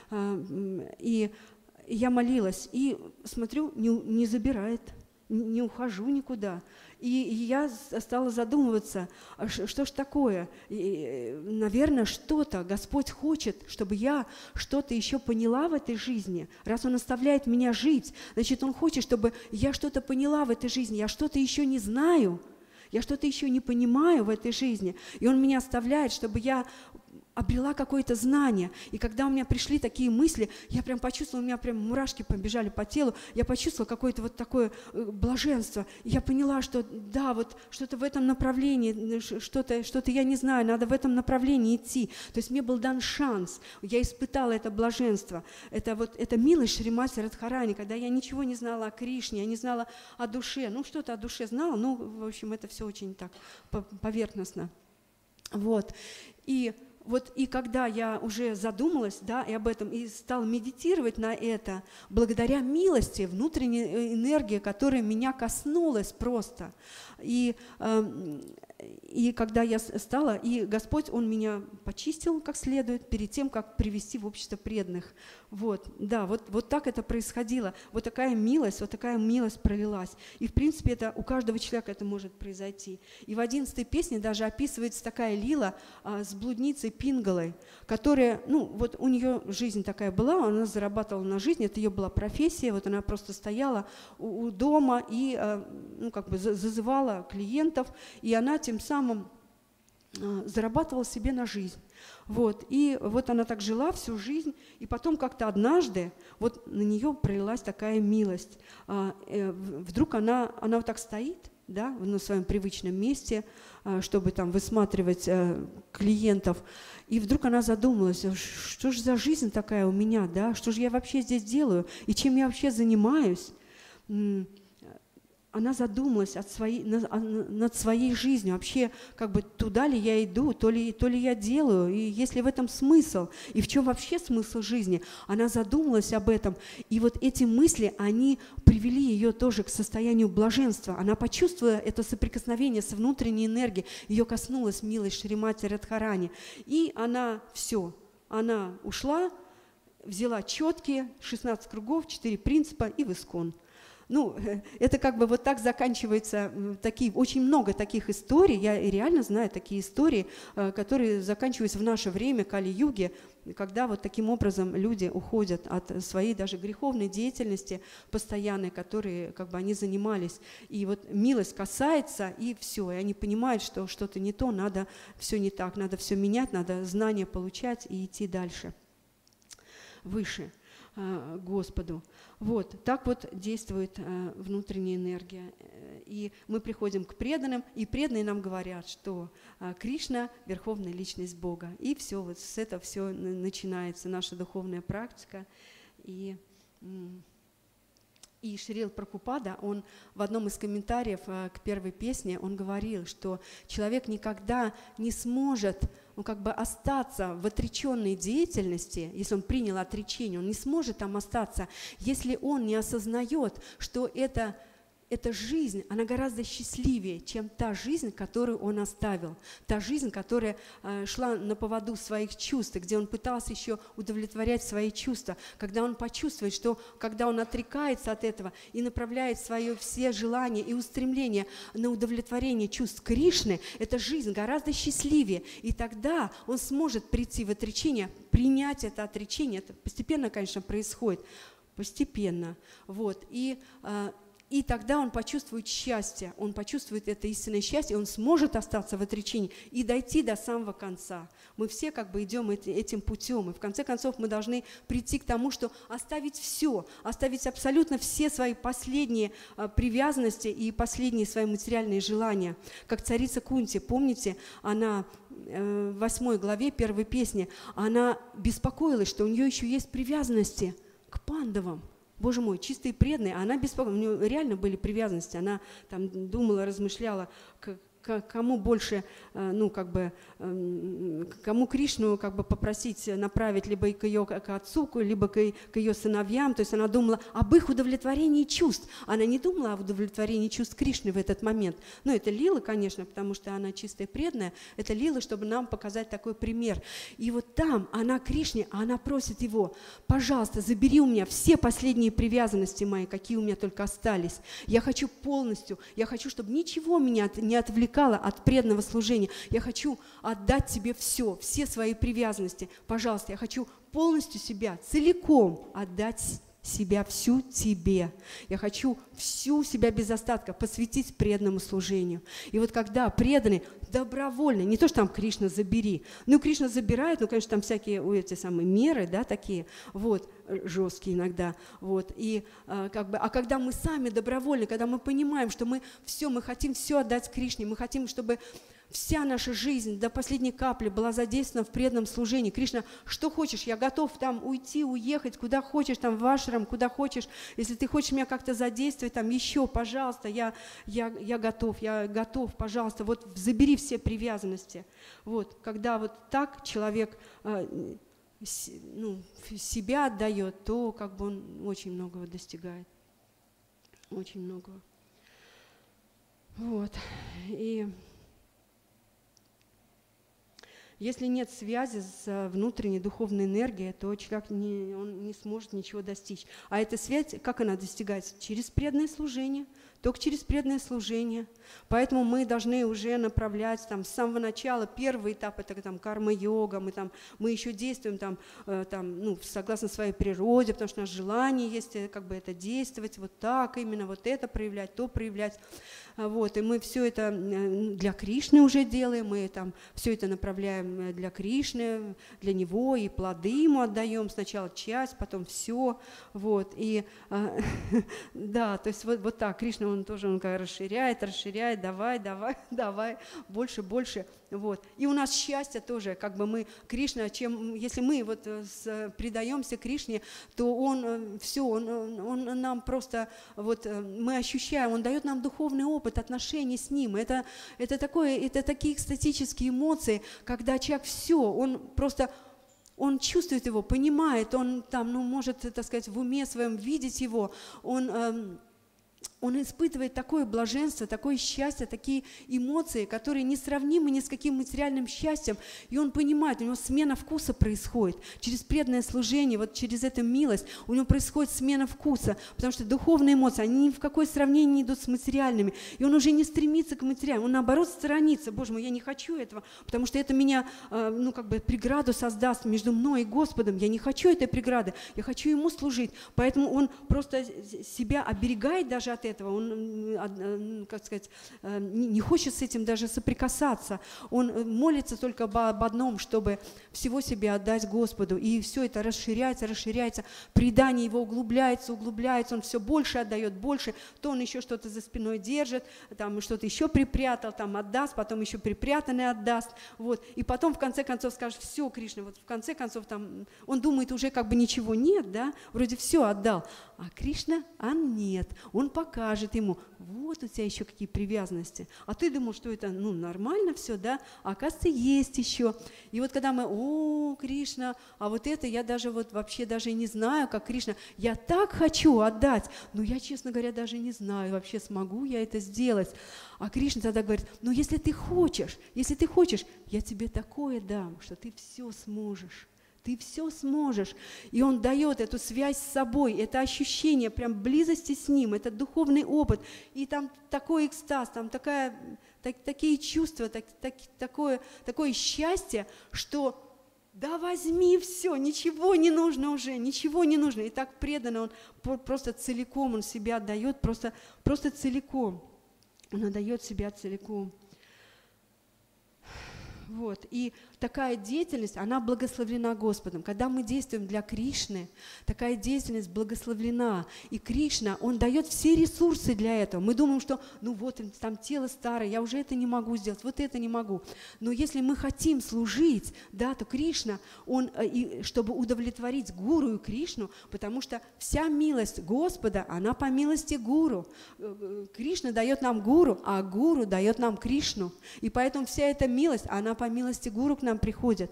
B: И я молилась, и смотрю, не, не забирает, не ухожу никуда. И я стала задумываться, что ж такое? И, наверное, что-то Господь хочет, чтобы я что-то еще поняла в этой жизни. Раз Он оставляет меня жить, значит, Он хочет, чтобы я что-то поняла в этой жизни. Я что-то еще не знаю, я что-то еще не понимаю в этой жизни. И Он меня оставляет, чтобы я обрела какое-то знание. И когда у меня пришли такие мысли, я прям почувствовала, у меня прям мурашки побежали по телу, я почувствовала какое-то вот такое блаженство. И я поняла, что да, вот что-то в этом направлении, что-то, что-то я не знаю, надо в этом направлении идти. То есть мне был дан шанс, я испытала это блаженство. Это вот эта милость Шримати Радхарани, когда я ничего не знала о Кришне, я не знала о душе, ну что-то о душе знала, ну, в общем, это все очень так поверхностно. Вот. И Вот и когда я уже задумалась, да, и об этом, и стала медитировать на это, благодаря милости, внутренней энергии, которая меня коснулась просто. И, э, и когда я стала, и Господь, Он меня почистил как следует перед тем, как привести в общество преданных. Вот, да, вот, вот так это происходило. Вот такая милость, вот такая милость пролилась. И, в принципе, это у каждого человека это может произойти. И в одиннадцатой песне даже описывается такая лила а, с блудницей Пингалой, которая, ну, вот у нее жизнь такая была, она зарабатывала на жизнь, это ее была профессия, вот она просто стояла у, у дома и, а, ну, как бы зазывала клиентов, и она тем самым а, зарабатывала себе на жизнь. Вот. И вот она так жила всю жизнь, и потом как-то однажды вот на нее пролилась такая милость. А, э, вдруг она, она вот так стоит, да, на своем привычном месте, а, чтобы там высматривать а, клиентов, и вдруг она задумалась, что же за жизнь такая у меня, да, что же я вообще здесь делаю, и чем я вообще занимаюсь. Она задумалась от своей, над своей жизнью, вообще как бы туда ли я иду, то ли, то ли я делаю, и есть ли в этом смысл, и в чем вообще смысл жизни. Она задумалась об этом, и вот эти мысли, они привели ее тоже к состоянию блаженства. Она почувствовала это соприкосновение с внутренней энергией, ее коснулась милость Шримати Радхарани, и она все, она ушла, взяла четкие шестнадцать кругов, четыре принципа и в ИСККОН. Ну, это как бы вот так заканчивается, такие, очень много таких историй, я реально знаю такие истории, которые заканчиваются в наше время, Кали-юге, когда вот таким образом люди уходят от своей даже греховной деятельности постоянной, которые как бы они занимались. И вот милость касается, и все, и они понимают, что что-то не то, надо все не так, надо все менять, надо знания получать и идти дальше, выше. Господу. Вот, так вот действует э, внутренняя энергия. И мы приходим к преданным, и преданные нам говорят, что э, Кришна – верховная личность Бога. И все, вот с этого все начинается, наша духовная практика. И, и Шрила Прабхупада, он в одном из комментариев э, к первой песне, он говорил, что человек никогда не сможет ну, как бы остаться в отреченной деятельности, если он принял отречение, он не сможет там остаться, если он не осознает, что это эта жизнь, она гораздо счастливее, чем та жизнь, которую он оставил. Та жизнь, которая э, шла на поводу своих чувств, где он пытался еще удовлетворять свои чувства. Когда он почувствует, что когда он отрекается от этого и направляет свои все желания и устремления на удовлетворение чувств Кришны, эта жизнь гораздо счастливее. И тогда он сможет прийти в отречение, принять это отречение. Это постепенно, конечно, происходит. Постепенно. Вот. И... Э, И тогда он почувствует счастье, он почувствует это истинное счастье, он сможет остаться в отречении и дойти до самого конца. Мы все как бы идем этим путем, и в конце концов мы должны прийти к тому, что оставить все, оставить абсолютно все свои последние привязанности и последние свои материальные желания. Как царица Кунти, помните, она в восьмой главе первой песни, она беспокоилась, что у нее еще есть привязанности к пандавам. Боже мой, чистые преданные, она беспокоилась, у нее реально были привязанности, она там думала, размышляла, к, к, кому больше, ну, как бы, кому Кришну как бы попросить направить либо к ее к отцу, либо к, к ее сыновьям, то есть она думала об их удовлетворении чувств, она не думала об удовлетворении чувств Кришны в этот момент. Ну, это лила, конечно, потому что она чистая преданная, это лила, чтобы нам показать такой пример. И вот там она Кришне, она просит его, пожалуйста, забери у меня все последние привязанности мои, какие у меня только остались. Я хочу полностью, я хочу, чтобы ничего меня не отвлекало от преданного служения. Я хочу отдать тебе все, все свои привязанности. Пожалуйста, я хочу полностью себя, целиком отдать себя всю тебе. Я хочу всю себя без остатка посвятить преданному служению. И вот когда преданный добровольно, не то, что там Кришна забери, ну, Кришна забирает, ну, конечно, там всякие эти самые меры, да, такие, вот, жесткие иногда, вот, и а, как бы, а когда мы сами добровольны, когда мы понимаем, что мы все, мы хотим все отдать Кришне, мы хотим, чтобы вся наша жизнь до последней капли была задействована в преданном служении. Кришна, что хочешь, я готов там уйти, уехать, куда хочешь, там в ашрам, куда хочешь. Если ты хочешь меня как-то задействовать, там еще, пожалуйста, я, я, я готов, я готов, пожалуйста, вот забери все привязанности. Вот, когда вот так человек э, с, ну, себя отдает, то как бы он очень многого достигает. Очень многого. Вот, и... Если нет связи с внутренней духовной энергией, то человек не, он не сможет ничего достичь. А эта связь, как она достигается? Через преданное служение, только через преданное служение. Поэтому мы должны уже направлять там, с самого начала, первый этап – это там, карма-йога, мы, там, мы еще действуем там, э, там, ну, согласно своей природе, потому что у нас желание есть как бы, это действовать, вот так именно, вот это проявлять, то проявлять. Вот, и мы все это для Кришны уже делаем, мы там, все это направляем для Кришны, для Него, и плоды Ему отдаем, сначала часть, потом все. Вот, и да, то есть вот, вот так, Кришна, Он тоже он как расширяет, расширяет, давай, давай, давай, больше, больше. Вот. И у нас счастье тоже, как бы мы, Кришна, чем, если мы вот с, предаемся Кришне, то Он все, он, он нам просто, вот мы ощущаем, Он дает нам духовный опыт отношений с Ним. Это, это, такое, это такие экстатические эмоции, когда человек все, он просто... Он чувствует его, понимает, он там, ну, может, так сказать, в уме своем видеть его, он... Эм, Он испытывает такое блаженство, такое счастье, такие эмоции, которые несравнимы ни с каким материальным счастьем. И он понимает, у него смена вкуса происходит. Через преданное служение, вот через эту милость у него происходит смена вкуса, потому что духовные эмоции, они ни в какое сравнение не идут с материальными. И он уже не стремится к материальному, он наоборот сторонится. Боже мой, я не хочу этого, потому что это меня, ну, как бы преграду создаст между мной и Господом. Я не хочу этой преграды, я хочу Ему служить. Поэтому он просто себя оберегает даже от этого, он, как сказать, не хочет с этим даже соприкасаться, он молится только об одном, чтобы всего себя отдать Господу, и все это расширяется, расширяется, предание его углубляется, углубляется, он все больше отдает, больше, то он еще что-то за спиной держит, там что-то еще припрятал, там отдаст, потом еще припрятанное отдаст, вот, и потом в конце концов скажет, все, Кришна, вот в конце концов там, он думает уже как бы ничего нет, да, вроде все отдал, а Кришна, а нет, он пока покажет ему, вот у тебя еще какие привязанности. А ты думал, что это ну, нормально все, да? А оказывается, есть еще. И вот когда мы, о, Кришна, а вот это я даже вот вообще даже и не знаю, как Кришна, я так хочу отдать, но я, честно говоря, даже не знаю, вообще смогу я это сделать. А Кришна тогда говорит, ну если ты хочешь, если ты хочешь, я тебе такое дам, что ты все сможешь. Ты все сможешь. И Он дает эту связь с собой, это ощущение прям близости с Ним, это духовный опыт. И там такой экстаз, там такая, так, такие чувства, так, так, такое, такое счастье, что да возьми все, ничего не нужно уже, ничего не нужно. И так преданно Он просто целиком, Он себя отдает, просто, просто целиком. Он отдает себя целиком. Вот. И такая деятельность, она благословлена Господом. Когда мы действуем для Кришны, такая деятельность благословлена. И Кришна, Он дает все ресурсы для этого. Мы думаем, что ну вот там тело старое, я уже это не могу сделать, вот это не могу. Но если мы хотим служить, да, то Кришна, Он, и, чтобы удовлетворить Гуру и Кришну, потому что вся милость Господа, она по милости Гуру. Кришна дает нам Гуру, а Гуру дает нам Кришну. И поэтому вся эта милость, она по милости Гуру к нам приходит.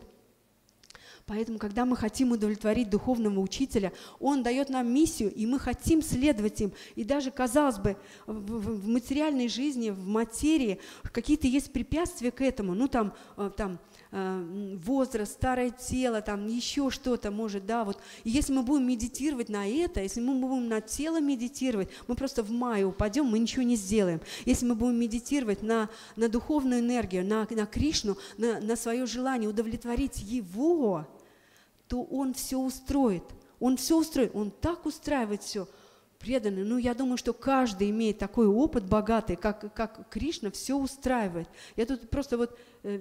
B: Поэтому, когда мы хотим удовлетворить духовного учителя, он дает нам миссию, и мы хотим следовать им. И даже, казалось бы, в, в материальной жизни, в материи какие-то есть препятствия к этому. Ну, там, там возраст, старое тело, там еще что-то может, да, вот. И если мы будем медитировать на это, если мы будем на тело медитировать, мы просто в мае упадем, мы ничего не сделаем. Если мы будем медитировать на, на духовную энергию, на, на Кришну, на, на свое желание удовлетворить Его, то Он все устроит. Он все устроит, Он так устраивает все. Преданный, ну я думаю, что каждый имеет такой опыт богатый, как, как Кришна все устраивает. Я тут просто вот э,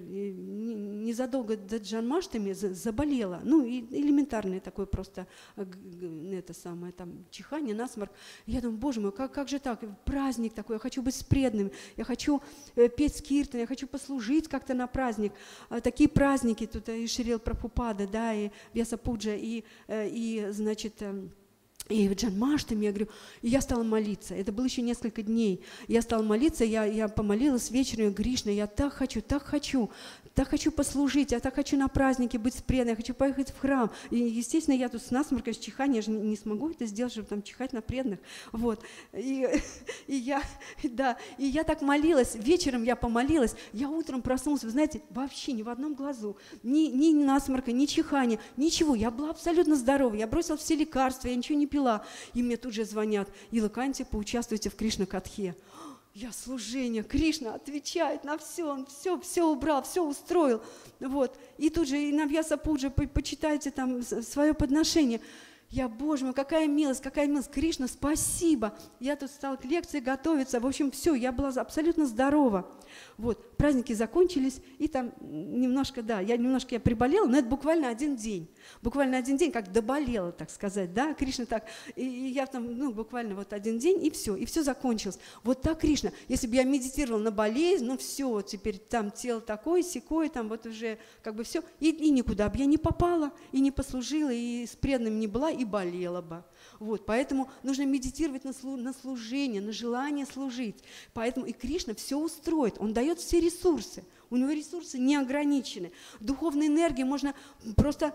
B: незадолго до Джанмаштами заболела, ну и элементарное такое просто э, это самое там чихание, насморк. Я думаю, боже мой, как, как же так, праздник такой, я хочу быть с преданным, я хочу э, петь киртан, я хочу послужить как-то на праздник. А, такие праздники тут и Шрила Прабхупада, да, и Вьяса Пуджа, и, э, и значит... Э, И в Джанмаштами, я говорю, и я стала молиться. Это было еще несколько дней. Я стала молиться, я, я помолилась вечером, я говорю, Кришна, я так хочу, так хочу, так хочу послужить, я так хочу на празднике быть с преданной, я хочу поехать в храм. И, естественно, я тут с насморком, с чиханием, я же не смогу это сделать, чтобы там чихать на преданных. Вот. И, и, я, да, и я так молилась, вечером я помолилась, я утром проснулась, вы знаете, вообще ни в одном глазу, ни, ни насморка, ни чихания, ничего, я была абсолютно здорова, я бросила все лекарства, я ничего не пила. И мне тут же звонят, Илаканти, поучаствуйте в Кришна-катхе. Я служение, Кришна отвечает на все, он все, все убрал, все устроил. Вот. И тут же и на Вьяса Пуджа почитайте там свое подношение. Я, боже мой, какая милость, какая милость, Кришна, спасибо. Я тут стала к лекции готовиться, в общем, все, я была абсолютно здорова. Вот, праздники закончились, и там немножко, да, я немножко я приболела, но это буквально один день. Буквально один день, как доболела, так сказать, да, Кришна так. И, и я там, ну, буквально вот один день, и все, и все закончилось. Вот так, Кришна, если бы я медитировала на болезнь, ну, все, вот теперь там тело такое, сякое, там вот уже как бы все, и, и никуда бы я не попала, и не послужила, и с преданным не была, и болела бы. Вот, поэтому нужно медитировать на, слу, на служение, на желание служить. Поэтому и Кришна все устроит, Он дает все ресурсы. У Него ресурсы не ограничены. Духовной энергии можно просто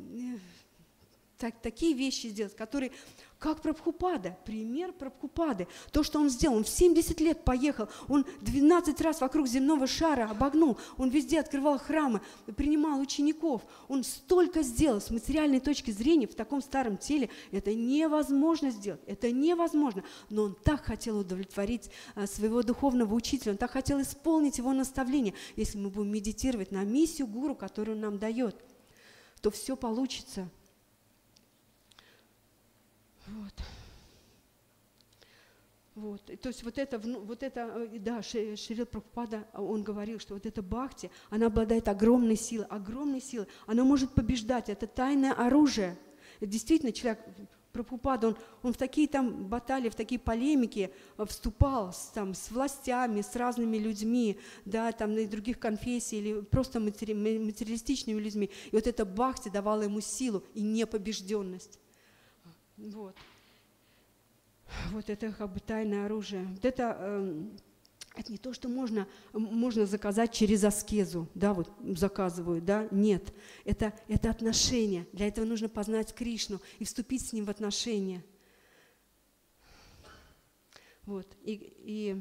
B: так, такие вещи сделать, которые... Как Прабхупада, пример Прабхупады. То, что он сделал, он в семьдесят лет поехал, он двенадцать раз вокруг земного шара обогнул, он везде открывал храмы, принимал учеников. Он столько сделал с материальной точки зрения в таком старом теле. Это невозможно сделать, это невозможно. Но он так хотел удовлетворить своего духовного учителя, он так хотел исполнить его наставление. Если мы будем медитировать на миссию Гуру, которую он нам дает, то все получится. Вот. Вот. То есть вот это, вот это, да, Шрила Прабхупада, он говорил, что вот эта бхакти, она обладает огромной силой, огромной силой, она может побеждать, это тайное оружие. И действительно, человек, Прабхупада, он, он в такие там баталии, в такие полемики вступал с, там, с властями, с разными людьми, да, там, и других конфессий, или просто матери, материалистичными людьми. И вот эта бхакти давала ему силу и непобежденность. Вот. Вот это как бы тайное оружие. Вот это, э, это не то, что можно, можно заказать через аскезу, да, вот заказываю, да, нет. Это, это отношения. Для этого нужно познать Кришну и вступить с Ним в отношения. Вот, и... и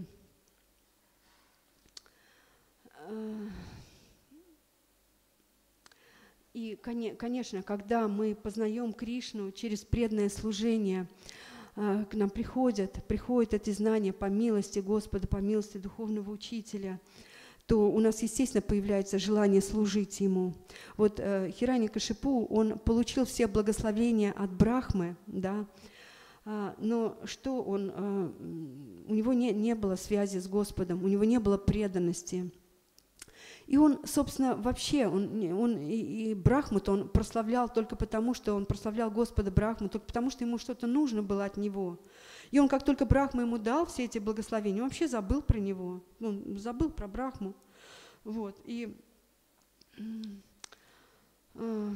B: э, И, конечно, когда мы познаем Кришну через преданное служение, к нам приходят, приходят эти знания по милости Господа, по милости духовного учителя, то у нас, естественно, появляется желание служить Ему. Вот Хираньякашипу, он получил все благословения от Брахмы, да, но что он, у него не, не было связи с Господом, у него не было преданности. И он, собственно, вообще, он, он и, и Брахму-то он прославлял только потому, что он прославлял Господа Брахму, только потому, что ему что-то нужно было от него. И он, как только Брахма ему дал все эти благословения, он вообще забыл про него, он забыл про Брахму. Вот, и э,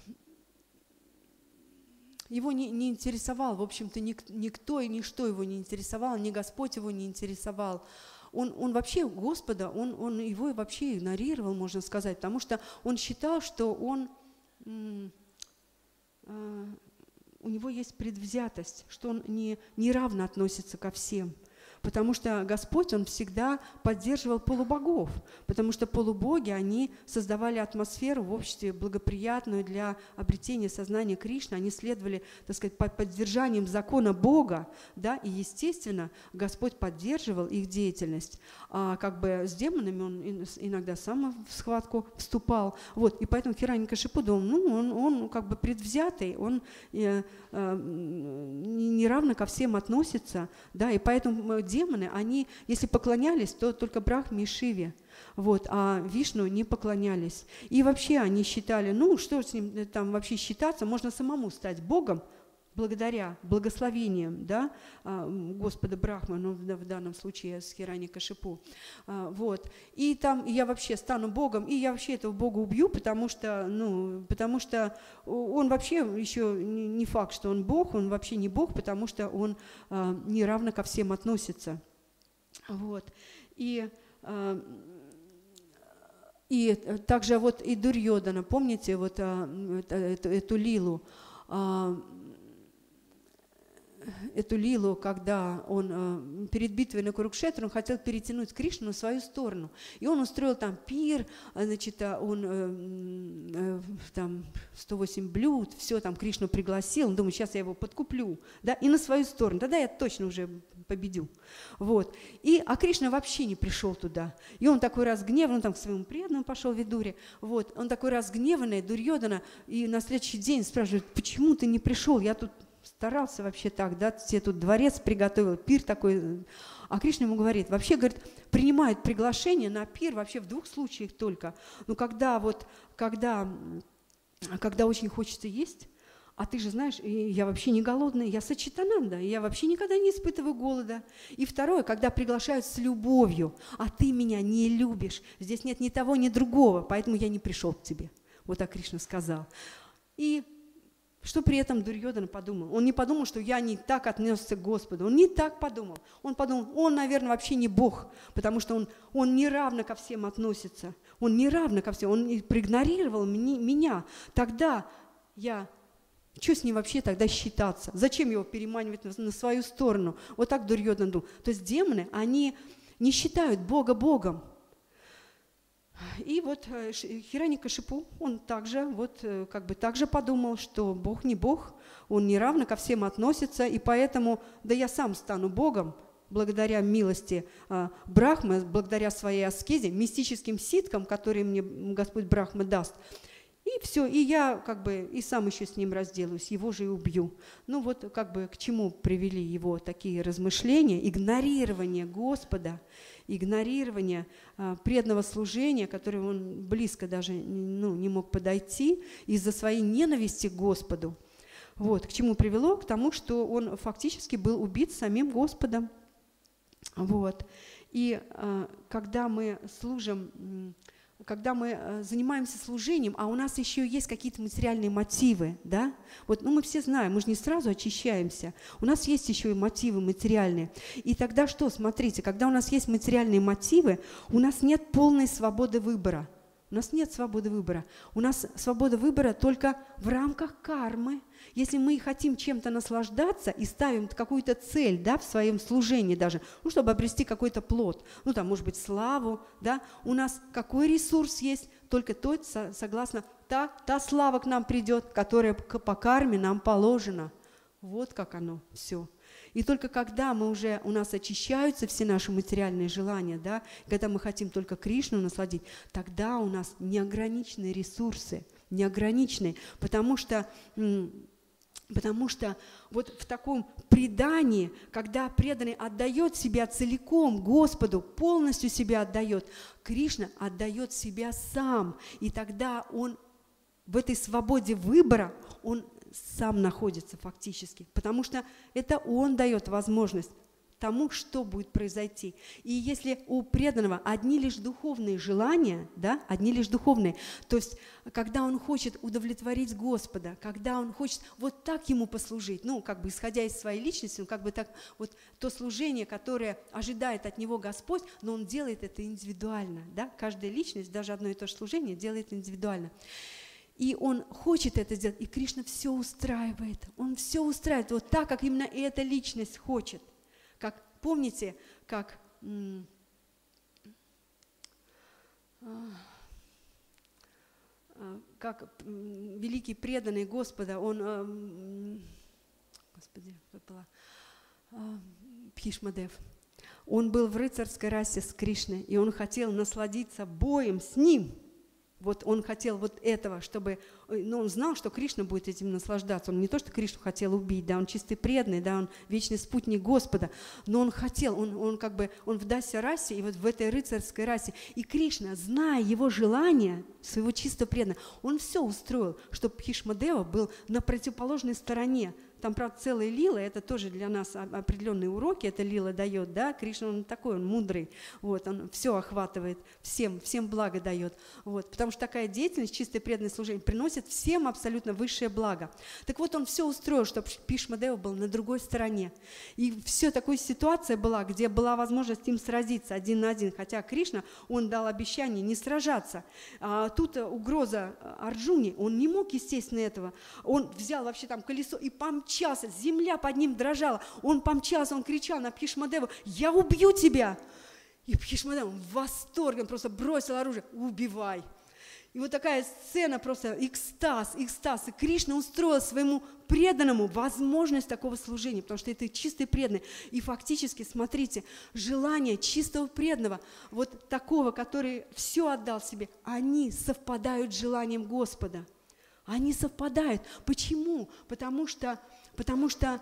B: его не, не интересовал, в общем-то, ник, никто и ничто его не интересовал, ни Господь его не интересовал. Он, он вообще Господа, он, он его вообще игнорировал, можно сказать, потому что он считал, что он, м, э, у него есть предвзятость, что он не, не равно относится ко всем. Потому что Господь, Он всегда поддерживал полубогов, потому что полубоги, они создавали атмосферу в обществе благоприятную для обретения сознания Кришны, они следовали, так сказать, под поддержанием закона Бога, да, и, естественно, Господь поддерживал их деятельность. А как бы с демонами Он иногда сам в схватку вступал. Вот, и поэтому Хираньякашипу думал, ну, он, он как бы предвзятый, он э, э, неравно ко всем относится, да, и поэтому демоны, они, если поклонялись, то только Брахме и Шиве, вот, а Вишну не поклонялись. И вообще они считали, ну, что с ним там вообще считаться, можно самому стать Богом благодаря благословениям, да, Господа Брахмы, ну, в данном случае с Хираньякашипу, вот. И там я вообще стану Богом, и я вообще этого Бога убью, потому что, ну, потому что он вообще еще не факт, что он Бог, он вообще не Бог, потому что он неравно ко всем относится, вот. И И также вот и Дурьодана, помните вот эту, эту лилу, эту лилу, когда он перед битвой на Курукшетр, он хотел перетянуть Кришну на свою сторону. И он устроил там пир, значит, он там сто восемь блюд, все там Кришну пригласил, он думает, сейчас я его подкуплю, да, и на свою сторону, тогда я точно уже победю. Вот. И, а Кришна вообще не пришел туда. И он такой разгневанный, он там к своему преданному пошел, Видуре, вот, он такой разгневанный, Дурьодана, и на следующий день спрашивает, почему ты не пришел, я тут старался вообще так, да, тебе тут дворец приготовил, пир такой. А Кришна ему говорит, вообще, говорит, принимают приглашение на пир вообще в двух случаях только. Ну, когда вот, когда, когда очень хочется есть, а ты же знаешь, я вообще не голодный, я сачитананда, я вообще никогда не испытываю голода. И второе, когда приглашают с любовью, а ты меня не любишь, здесь нет ни того, ни другого, поэтому я не пришел к тебе. Вот так Кришна сказал. И что при этом Дурьодана подумал? Он не подумал, что я не так отнесся к Господу. Он не так подумал. Он подумал, он, наверное, вообще не Бог, потому что он, он неравно ко всем относится. Он неравно ко всем. Он проигнорировал меня. Тогда я... Что с ним вообще тогда считаться? Зачем его переманивать на, на свою сторону? Вот так Дурьодана думал. То есть демоны, они не считают Бога Богом. И вот Хираньякашипу, он также, вот, как бы также подумал, что Бог не Бог, он неравно ко всем относится, и поэтому, да я сам стану Богом, благодаря милости а, Брахмы, благодаря своей аскезе, мистическим ситкам, которые мне Господь Брахма даст. И все, и я как бы и сам еще с ним разделаюсь, его же и убью. Ну вот как бы к чему привели его такие размышления, игнорирование Господа, игнорирование а, преданного служения, которое он близко даже ну, не мог подойти из-за своей ненависти к Господу. Вот, к чему привело? К тому, что он фактически был убит самим Господом. Вот. И а, когда мы служим когда мы занимаемся служением, а у нас еще есть какие-то материальные мотивы, да? Вот, ну, мы все знаем, мы же не сразу очищаемся. У нас есть еще и мотивы материальные. И тогда что? Смотрите, когда у нас есть материальные мотивы, у нас нет полной свободы выбора. У нас нет свободы выбора. У нас свобода выбора только в рамках кармы. Если мы хотим чем-то наслаждаться и ставим какую-то цель, да, в своем служении даже, ну, чтобы обрести какой-то плод, ну, там, может быть, славу, да, у нас какой ресурс есть? Только тот, согласно, та, та слава к нам придет, которая по карме нам положена. Вот как оно все. И только когда мы уже, у нас очищаются все наши материальные желания, да, когда мы хотим только Кришну насладить, тогда у нас неограниченные ресурсы, неограниченные, потому что, потому что вот в таком предании, когда преданный отдает себя целиком Господу, полностью себя отдает, Кришна отдает себя сам, и тогда он в этой свободе выбора, он сам находится фактически, потому что это он дает возможность тому, что будет произойти. И если у преданного одни лишь духовные желания, да, одни лишь духовные, то есть когда он хочет удовлетворить Господа, когда он хочет вот так ему послужить, ну, как бы исходя из своей личности, ну, как бы так, вот то служение, которое ожидает от него Господь, но он делает это индивидуально, да, каждая личность, даже одно и то же служение делает индивидуально. И он хочет это сделать, и Кришна все устраивает. Он все устраивает вот так, как именно эта личность хочет. Как, помните, как, как великий преданный Господа, он, Господи, выпала, Бхишмадев, он был в рыцарской расе с Кришной, и он хотел насладиться боем с ним. Вот он хотел вот этого, чтобы, ну, он знал, что Кришна будет этим наслаждаться. Он не то, что Кришну хотел убить, да, он чистый преданный, да, он вечный спутник Господа, но он хотел, он, он как бы, он в Дасья расе, и вот в этой рыцарской расе, и Кришна, зная его желание, своего чистого преданного, он все устроил, чтобы Бхишмадева был на противоположной стороне. Там, правда, целая лила, это тоже для нас определенные уроки, эта лила дает, да, Кришна, он такой, он мудрый, вот, он все охватывает, всем, всем благо дает, вот, потому что такая деятельность, чистое преданное служение, приносит всем абсолютно высшее благо. Так вот, он все устроил, чтобы Бхишмадева был на другой стороне, и все, такая ситуация была, где была возможность им сразиться один на один, хотя Кришна, он дал обещание не сражаться, а тут угроза Арджуне, он не мог, естественно, этого, он взял вообще там колесо и помчался, земля под ним дрожала, он помчался, он кричал на Бхишмадеву: «Я убью тебя!» И Бхишмадев в восторге, он просто бросил оружие: «Убивай!» И вот такая сцена, просто экстаз, экстаз. И Кришна устроил своему преданному возможность такого служения, потому что это чистый преданный. И фактически, смотрите, желание чистого преданного, вот такого, который все отдал себе, они совпадают с желанием Господа. Они совпадают. Почему? Потому что, потому что,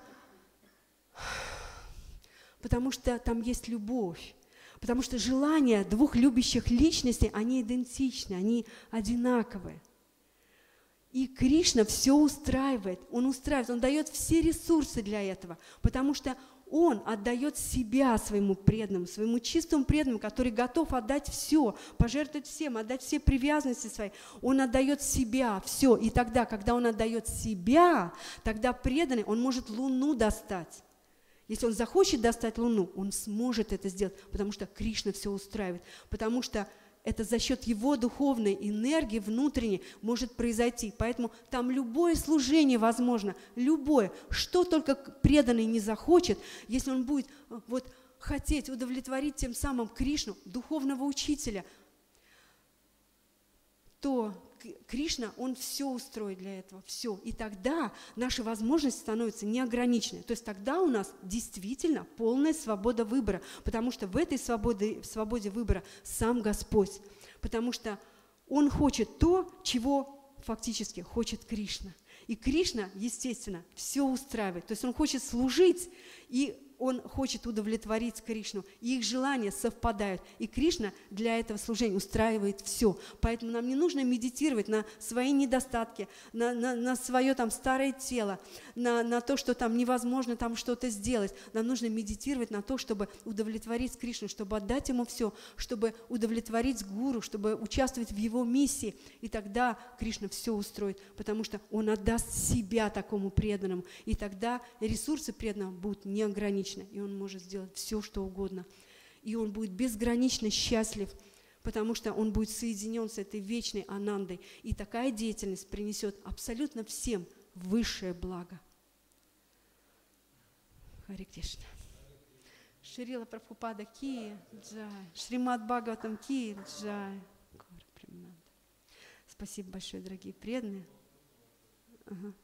B: потому что там есть любовь. Потому что желания двух любящих личностей, они идентичны, они одинаковые. И Кришна все устраивает. Он устраивает, он дает все ресурсы для этого. Потому что он отдает себя своему преданному, своему чистому преданному, который готов отдать все, пожертвовать всем, отдать все привязанности свои. Он отдает себя, все. И тогда, когда он отдает себя, тогда преданный, он может Луну достать. Если он захочет достать Луну, он сможет это сделать, потому что Кришна все устраивает, потому что это за счет его духовной энергии внутренней может произойти. Поэтому там любое служение возможно, любое, что только преданный не захочет, если он будет вот хотеть удовлетворить тем самым Кришну, духовного учителя, то Кришна, он все устроит для этого, все. И тогда наши возможности становятся неограничены. То есть тогда у нас действительно полная свобода выбора, потому что в этой свободе, в свободе выбора сам Господь, потому что Он хочет то, чего фактически хочет Кришна. И Кришна, естественно, все устраивает. То есть Он хочет служить, и он хочет удовлетворить Кришну, и их желания совпадают. И Кришна для этого служения устраивает все. Поэтому нам не нужно медитировать на свои недостатки, на, на, на свое там старое тело, на, на то, что там невозможно там что-то сделать. Нам нужно медитировать на то, чтобы удовлетворить Кришну, чтобы отдать ему все, чтобы удовлетворить гуру, чтобы участвовать в его миссии. И тогда Кришна все устроит, потому что он отдаст себя такому преданному. И тогда ресурсы преданного будут неограничены, и он может сделать все, что угодно. И он будет безгранично счастлив, потому что он будет соединен с этой вечной Анандой. И такая деятельность принесет абсолютно всем высшее благо. Харе Кришна. Шрила Прабхупада ки джай. Шримад Бхагаватам ки джай. Спасибо большое, дорогие преданные. Ага.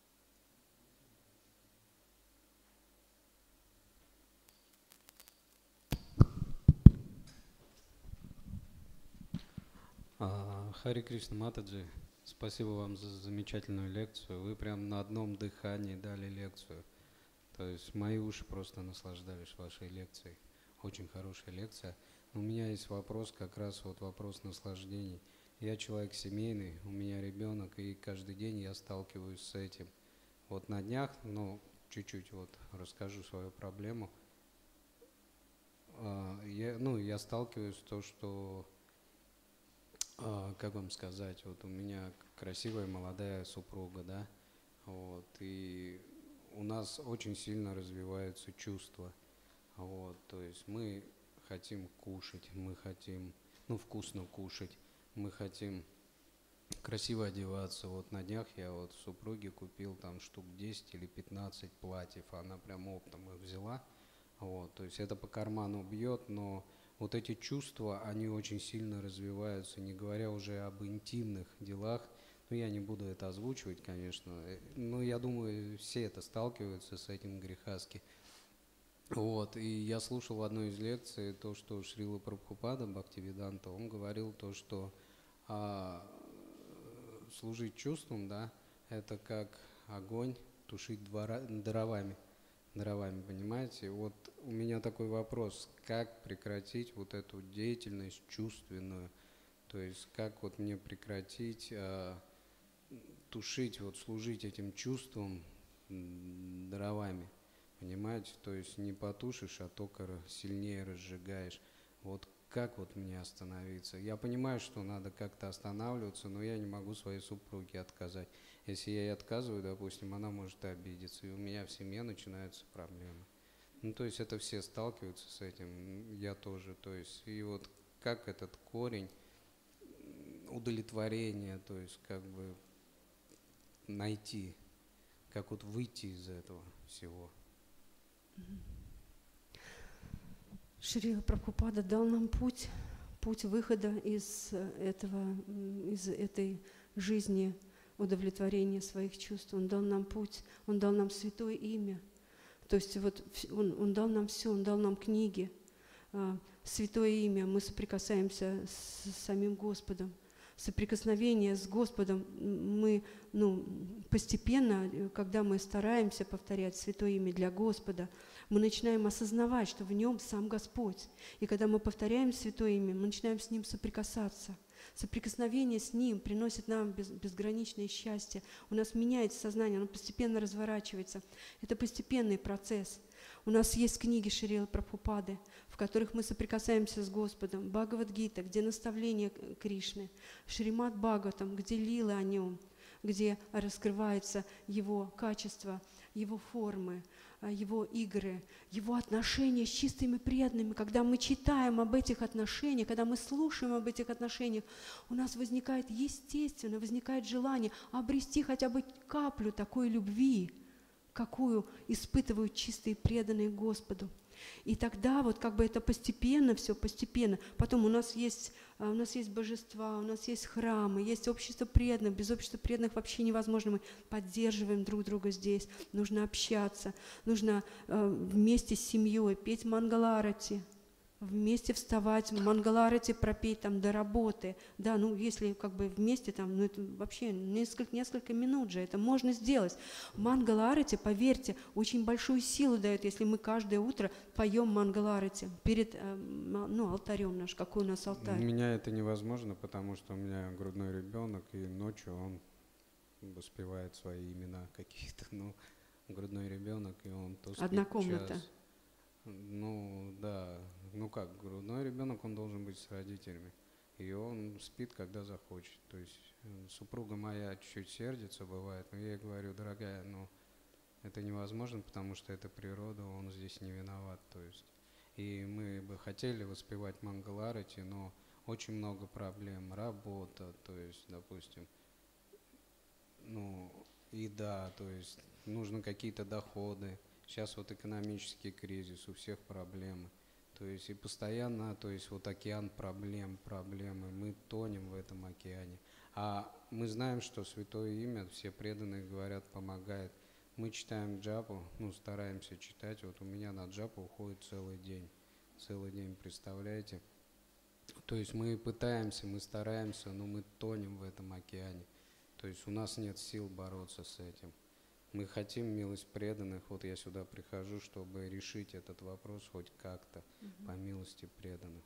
C: Харе Кришна Матаджи, спасибо вам за замечательную лекцию. Вы прям на одном дыхании дали лекцию. То есть мои уши просто наслаждались вашей лекцией. Очень хорошая лекция. У меня есть вопрос, как раз вот вопрос наслаждений. Я человек семейный, у меня ребенок, и каждый день я сталкиваюсь с этим. Вот на днях, ну, чуть-чуть вот расскажу свою проблему. Я, ну, я сталкиваюсь с том, что, как вам сказать, вот у меня красивая молодая супруга, да, вот, и у нас очень сильно развиваются чувства, вот, то есть мы хотим кушать, мы хотим, ну, вкусно кушать, мы хотим красиво одеваться. Вот на днях я вот супруге купил там штук десять или пятнадцать платьев, она прям оптом их взяла, вот, то есть это по карману бьет, но вот эти чувства, они очень сильно развиваются, не говоря уже об интимных делах. Ну, я не буду это озвучивать, конечно, но я думаю, все это сталкиваются с этим грехаски. Вот, и я слушал в одной из лекций то, что Шрила Прабхупада Бхактивиданта, он говорил то, что а, служить чувством, да, это как огонь тушить двора, дровами, дровами, понимаете? Вот у меня такой вопрос, как прекратить вот эту деятельность чувственную, то есть как вот мне прекратить а, тушить, вот служить этим чувством дровами, понимаете? То есть не потушишь, а только сильнее разжигаешь. Вот как вот мне остановиться? Я понимаю, что надо как-то останавливаться, но я не могу своей супруге отказать. Если я ей отказываю, допустим, она может обидеться, и у меня в семье начинаются проблемы. Ну, то есть это все сталкиваются с этим, я тоже. То есть и вот как этот корень удовлетворения, то есть как бы найти, как вот выйти из этого всего.
B: Шрила Прабхупада дал нам путь, путь выхода из этого, из этой жизни удовлетворения своих чувств. Он дал нам путь, он дал нам святое имя. То есть вот он, он дал нам все, он дал нам книги, святое имя. Мы соприкасаемся с самим Господом. Соприкосновение с Господом мы, ну, постепенно, когда мы стараемся повторять святое имя для Господа, мы начинаем осознавать, что в нем сам Господь. И когда мы повторяем святое имя, мы начинаем с ним соприкасаться. Соприкосновение с ним приносит нам без, безграничное счастье. У нас меняется сознание, оно постепенно разворачивается. Это постепенный процесс. У нас есть книги Шрилы Прабхупады, в которых мы соприкасаемся с Господом. Бхагавад-гита, где наставления Кришны. Шримад Бхагаватам, где лилы о нем, где раскрывается его качество, его формы, его игры, его отношения с чистыми преданными. Когда мы читаем об этих отношениях, когда мы слушаем об этих отношениях, у нас возникает естественно, возникает желание обрести хотя бы каплю такой любви, какую испытывают чистые преданные Господу. И тогда вот как бы это постепенно, все постепенно. Потом у нас есть, у нас есть божества, у нас есть храмы, есть общество преданных. Без общества преданных вообще невозможно. Мы поддерживаем друг друга здесь. Нужно общаться, нужно э, вместе с семьей петь мангаларати, вместе вставать, мангаларати пропеть там до работы. Да, ну если как бы вместе там, ну это вообще несколько, несколько минут же, это можно сделать. Мангаларати, поверьте, очень большую силу дает, если мы каждое утро поем мангаларати перед э, ну, алтарем наш, какой у нас
C: У
B: алтарь.
C: меня это невозможно, потому что у меня грудной ребенок, и ночью он воспевает свои имена какие-то, ну, грудной ребенок, и он то спит
B: Одна комната.
C: час. Ну, да, ну как, грудной ребенок, он должен быть с родителями, и он спит, когда захочет. То есть э, супруга моя чуть-чуть сердится, бывает, но я ей говорю: дорогая, ну, это невозможно, потому что это природа, он здесь не виноват, то есть. И мы бы хотели воспевать мангаларати, но очень много проблем, работа, то есть, допустим, ну, еда, то есть нужны какие-то доходы. Сейчас вот экономический кризис, у всех проблемы. То есть и постоянно, то есть вот океан проблем, проблемы. Мы тонем в этом океане. А мы знаем, что Святое Имя, все преданные говорят, помогает. Мы читаем джапу, ну, стараемся читать. Вот у меня на джапу уходит целый день. Целый день, представляете? То есть мы пытаемся, мы стараемся, но мы тонем в этом океане. То есть у нас нет сил бороться с этим. Мы хотим милость преданных. Вот я сюда прихожу, чтобы решить этот вопрос хоть как-то, по милости преданных.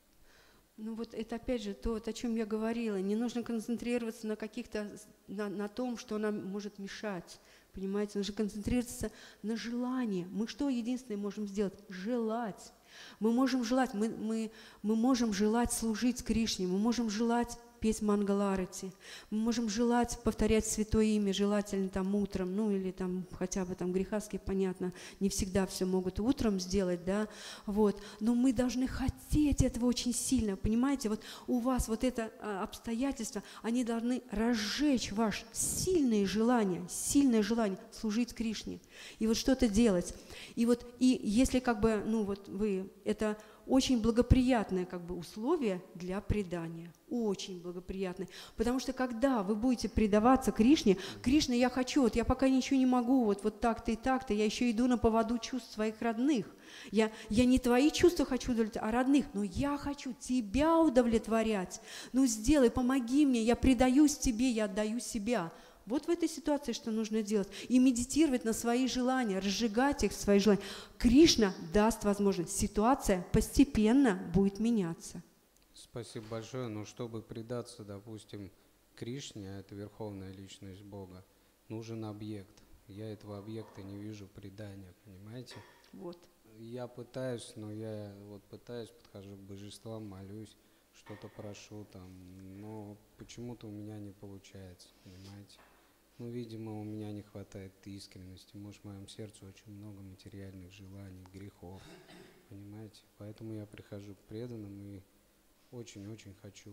B: Ну вот это опять же то, о чем я говорила. Не нужно концентрироваться на каких-то, на, на том, что нам может мешать. Понимаете, нужно концентрироваться на желании. Мы что единственное можем сделать? Желать. Мы можем желать, мы, мы, мы можем желать служить Кришне, мы можем желать петь мангаларати, мы можем желать повторять Святое Имя, желательно там утром, ну или там хотя бы там грехастские, понятно, не всегда все могут утром сделать, да, вот, но мы должны хотеть этого очень сильно, понимаете, вот у вас вот это а, обстоятельства, они должны разжечь ваше сильное желание, сильное желание служить Кришне, и вот что-то делать, и вот, и если как бы, ну вот вы, это очень благоприятное как бы условие для предания. Очень благоприятное. Потому что когда вы будете предаваться Кришне, Кришна, я хочу, вот я пока ничего не могу, вот, вот так-то и так-то, я еще иду на поводу чувств своих родных. Я, я не твои чувства хочу удовлетворять, а родных, но я хочу тебя удовлетворять. Ну сделай, помоги мне, я предаюсь тебе, я отдаю себя. Вот в этой ситуации что нужно делать? И медитировать на свои желания, разжигать их, свои желания. Кришна даст возможность. Ситуация постепенно будет меняться.
C: Спасибо большое. Но чтобы предаться, допустим, Кришне, а это Верховная Личность Бога, нужен объект. Я этого объекта не вижу предания, понимаете?
B: Вот.
C: Я пытаюсь, но я вот пытаюсь, подхожу к божествам, молюсь, что-то прошу там, но почему-то у меня не получается, понимаете? Ну, видимо, у меня не хватает искренности. Может, в моем сердце очень много материальных желаний, грехов, понимаете? Поэтому я прихожу к преданным и очень-очень хочу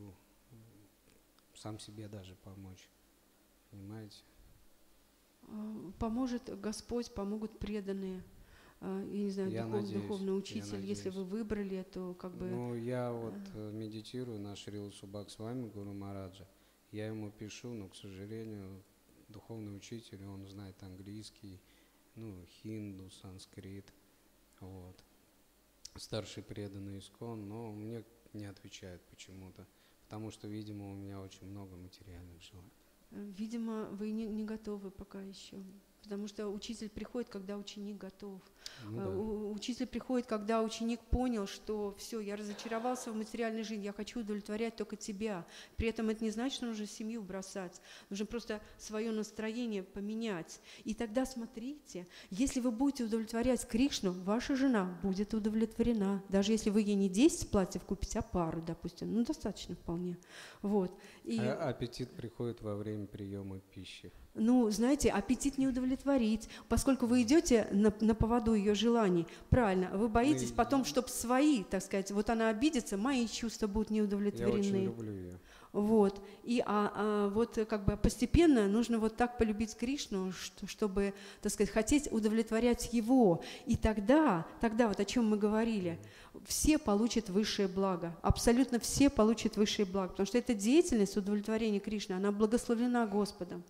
C: сам себе даже помочь, понимаете?
B: Поможет Господь, помогут преданные. Я не знаю,
C: Я
B: духов,
C: надеюсь,
B: духовный учитель,
C: я
B: если вы выбрали, то как бы...
C: Ну, я вот медитирую на Шрилу Субхаксвами Гуру Мараджа. Я ему пишу, но, к сожалению, духовный учитель, он знает английский, ну, хинду, санскрит, вот. Старший преданный искон, но мне не отвечает почему-то, потому что, видимо, у меня очень много материальных желаний.
B: Видимо, вы не, не готовы пока еще. Потому что учитель приходит, когда ученик готов.
C: Ну, да.
B: Учитель приходит, когда ученик понял, что все, я разочаровался в материальной жизни, я хочу удовлетворять только тебя. При этом это не значит, что нужно семью бросать. Нужно просто свое настроение поменять. И тогда смотрите, если вы будете удовлетворять Кришну, ваша жена будет удовлетворена. Даже если вы ей не десять платьев купите, а пару, допустим. Ну, достаточно вполне. Вот. И...
C: А аппетит приходит во время приема пищи.
B: Ну, знаете, аппетит не удовлетворить, поскольку вы идете на, на поводу ее желаний. Правильно, вы боитесь
C: Ну,
B: потом, чтобы свои, так сказать, вот она обидится, мои чувства будут не удовлетворены.
C: Я очень люблю ее.
B: Вот. И а, а, вот как бы постепенно нужно вот так полюбить Кришну, что, чтобы, так сказать, хотеть удовлетворять его. И тогда, тогда вот о чем мы говорили, все получат высшее благо. Абсолютно все получат высшее благо. Потому что эта деятельность удовлетворения Кришны, она благословлена Господом.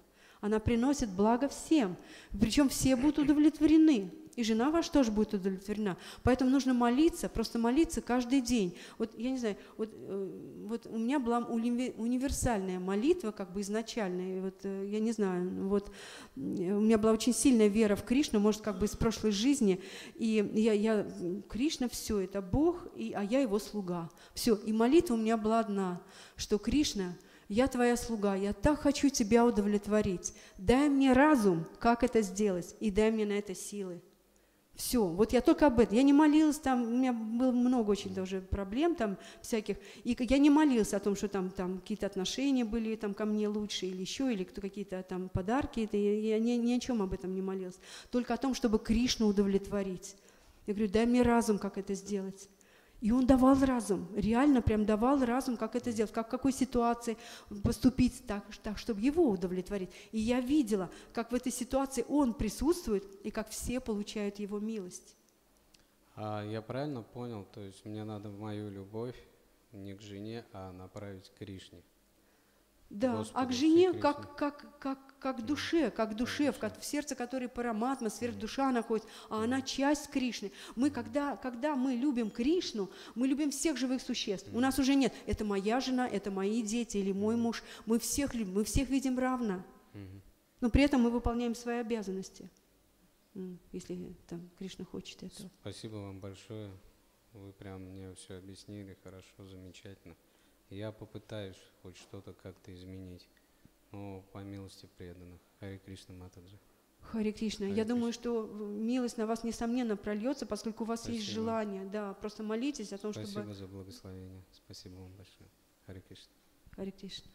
B: Она приносит благо всем, причем все будут удовлетворены. И жена ваша тоже будет удовлетворена. Поэтому нужно молиться, просто молиться каждый день. Вот я не знаю, вот, вот у меня была универсальная молитва, как бы изначальная. Вот, я не знаю, вот у меня была очень сильная вера в Кришну, может, как бы из прошлой жизни. И я, я Кришна, все, это Бог, и, а я его слуга. Все. И молитва у меня была одна, что Кришна, я твоя слуга, я так хочу тебя удовлетворить. Дай мне разум, как это сделать, и дай мне на это силы. Все, вот я только об этом. Я не молилась там, у меня было много очень даже проблем там всяких, и я не молилась о том, что там, там какие-то отношения были там ко мне лучше или еще, или кто какие-то там подарки, это, я ни, ни о чем об этом не молилась, только о том, чтобы Кришну удовлетворить. Я говорю, дай мне разум, как это сделать. И он давал разум, реально прям давал разум, как это сделать, как в какой ситуации поступить так, так, чтобы его удовлетворить. И я видела, как в этой ситуации он присутствует, и как все получают его милость.
C: А я правильно понял, то есть мне надо мою любовь не к жене, а направить к Кришне?
B: Да,
C: Господу,
B: а к жене
C: Кришне.
B: как, как, как, как к душе, как к душе, в, в сердце которой параматма, сверхдуша находится, а она часть Кришны. Мы, когда, когда мы любим Кришну, мы любим всех живых существ. У нас уже нет, это моя жена, это мои дети или мой муж. Мы всех любим, мы всех видим равно. Но при этом мы выполняем свои обязанности, если там Кришна хочет этого.
C: Спасибо вам большое. Вы прям мне все объяснили хорошо, замечательно. Я попытаюсь хоть что-то как-то изменить, но по милости преданных. Харе Кришна Матаджи.
B: Харе Кришна. Я думаю, что милость на вас, несомненно, прольется, поскольку у вас
C: Спасибо.
B: Есть желание. Да, просто молитесь о том,
C: Спасибо
B: чтобы...
C: Спасибо за благословение. Спасибо вам большое. Харе Кришна.
B: Харе Кришна.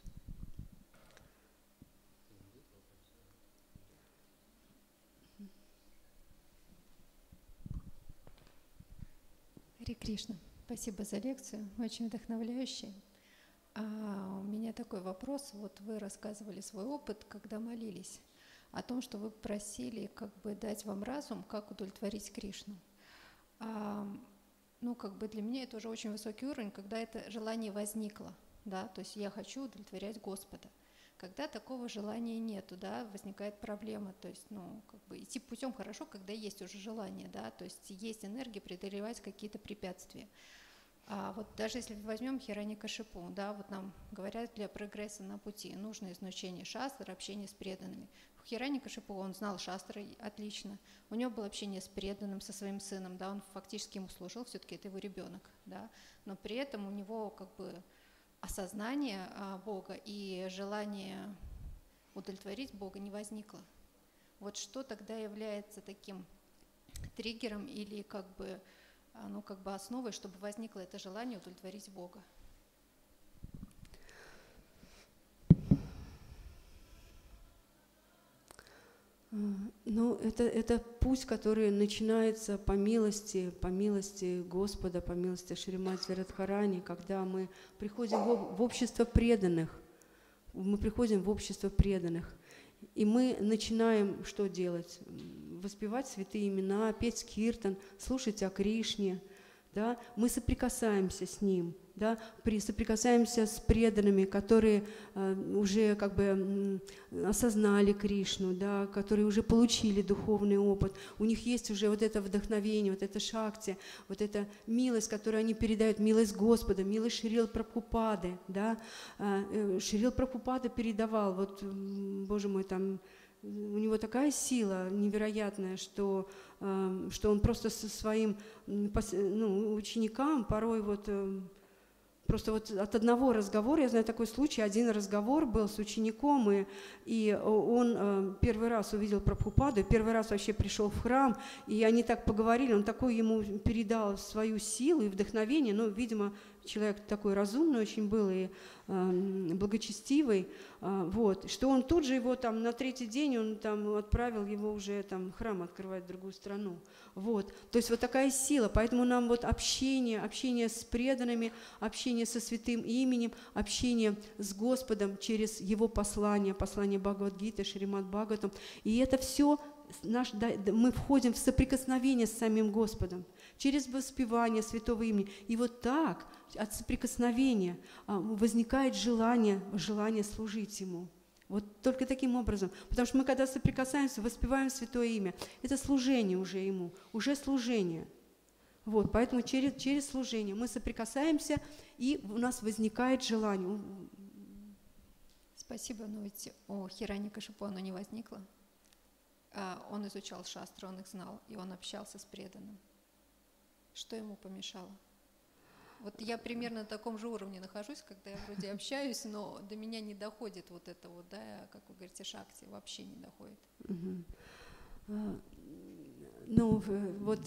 D: Харе Кришна. Спасибо за лекцию, очень вдохновляющая. А у меня такой вопрос. Вот вы рассказывали свой опыт, когда молились, о том, что вы просили как бы дать вам разум, как удовлетворить Кришну. А, ну, как бы для меня это уже очень высокий уровень, когда это желание возникло, да, то есть я хочу удовлетворять Господа. Когда такого желания нету, да, возникает проблема, то есть, ну, как бы идти путем хорошо, когда есть уже желание, да, то есть есть энергия преодолевать какие-то препятствия. А вот даже если возьмем Хираньякашипу, да, вот нам говорят, для прогресса на пути нужно изучение шастр, общение с преданными. Хираньякашипу, он знал шастры отлично, у него было общение с преданным, со своим сыном, да, он фактически ему служил, все-таки это его ребенок, да, но при этом у него как бы осознание Бога и желание удовлетворить Бога не возникло. Вот что тогда является таким триггером или как бы ну, как бы основой, чтобы возникло это желание удовлетворить Бога?
B: Ну, это, это путь, который начинается по милости, по милости Господа, по милости Шримати Радхарани, когда мы приходим в, в общество преданных, мы приходим в общество преданных, и мы начинаем что делать? Воспевать святые имена, петь киртан, слушать о Кришне, да? Мы соприкасаемся с Ним, да? При, соприкасаемся с преданными, которые э, уже как бы э, осознали Кришну, да? Которые уже получили духовный опыт, у них есть уже вот это вдохновение, вот это шакти, вот эта милость, которую они передают, милость Господа, милость Шрила Прабхупады, да? Э, Шрила Прабхупада передавал, вот, Боже мой, там, у него такая сила невероятная, что, э, что он просто со своим ну, ученикам порой вот, э, просто вот от одного разговора, я знаю такой случай, один разговор был с учеником, и, и он э, первый раз увидел Прабхупаду, первый раз вообще пришел в храм, и они так поговорили, он такой ему передал свою силу и вдохновение, ну, видимо, человек такой разумный очень был и э, благочестивый, э, вот, что он тут же его там на третий день он там отправил его уже там храм открывать в другую страну, вот, то есть вот такая сила, поэтому нам вот общение, общение с преданными, общение со святым именем, общение с Господом через Его послание, послание Бхагавад-гиты, Шримад Бхагаватам, и это все наш, да, мы входим в соприкосновение с самим Господом через воспевание святого имени, и вот так от соприкосновения возникает желание, желание служить Ему. Вот только таким образом. Потому что мы, когда соприкасаемся, воспеваем Святое Имя, это служение уже Ему, уже служение. Вот, поэтому через, через служение мы соприкасаемся, и у нас возникает желание.
D: Спасибо, но ведь у Хираньякашипу оно не возникло. Он изучал шастры, он их знал, и он общался с преданным. Что ему помешало? Вот я примерно на таком же уровне нахожусь, когда я вроде общаюсь, но до меня не доходит вот это вот, да, как вы говорите, шакти, вообще не доходит.
B: Угу. Ну, вот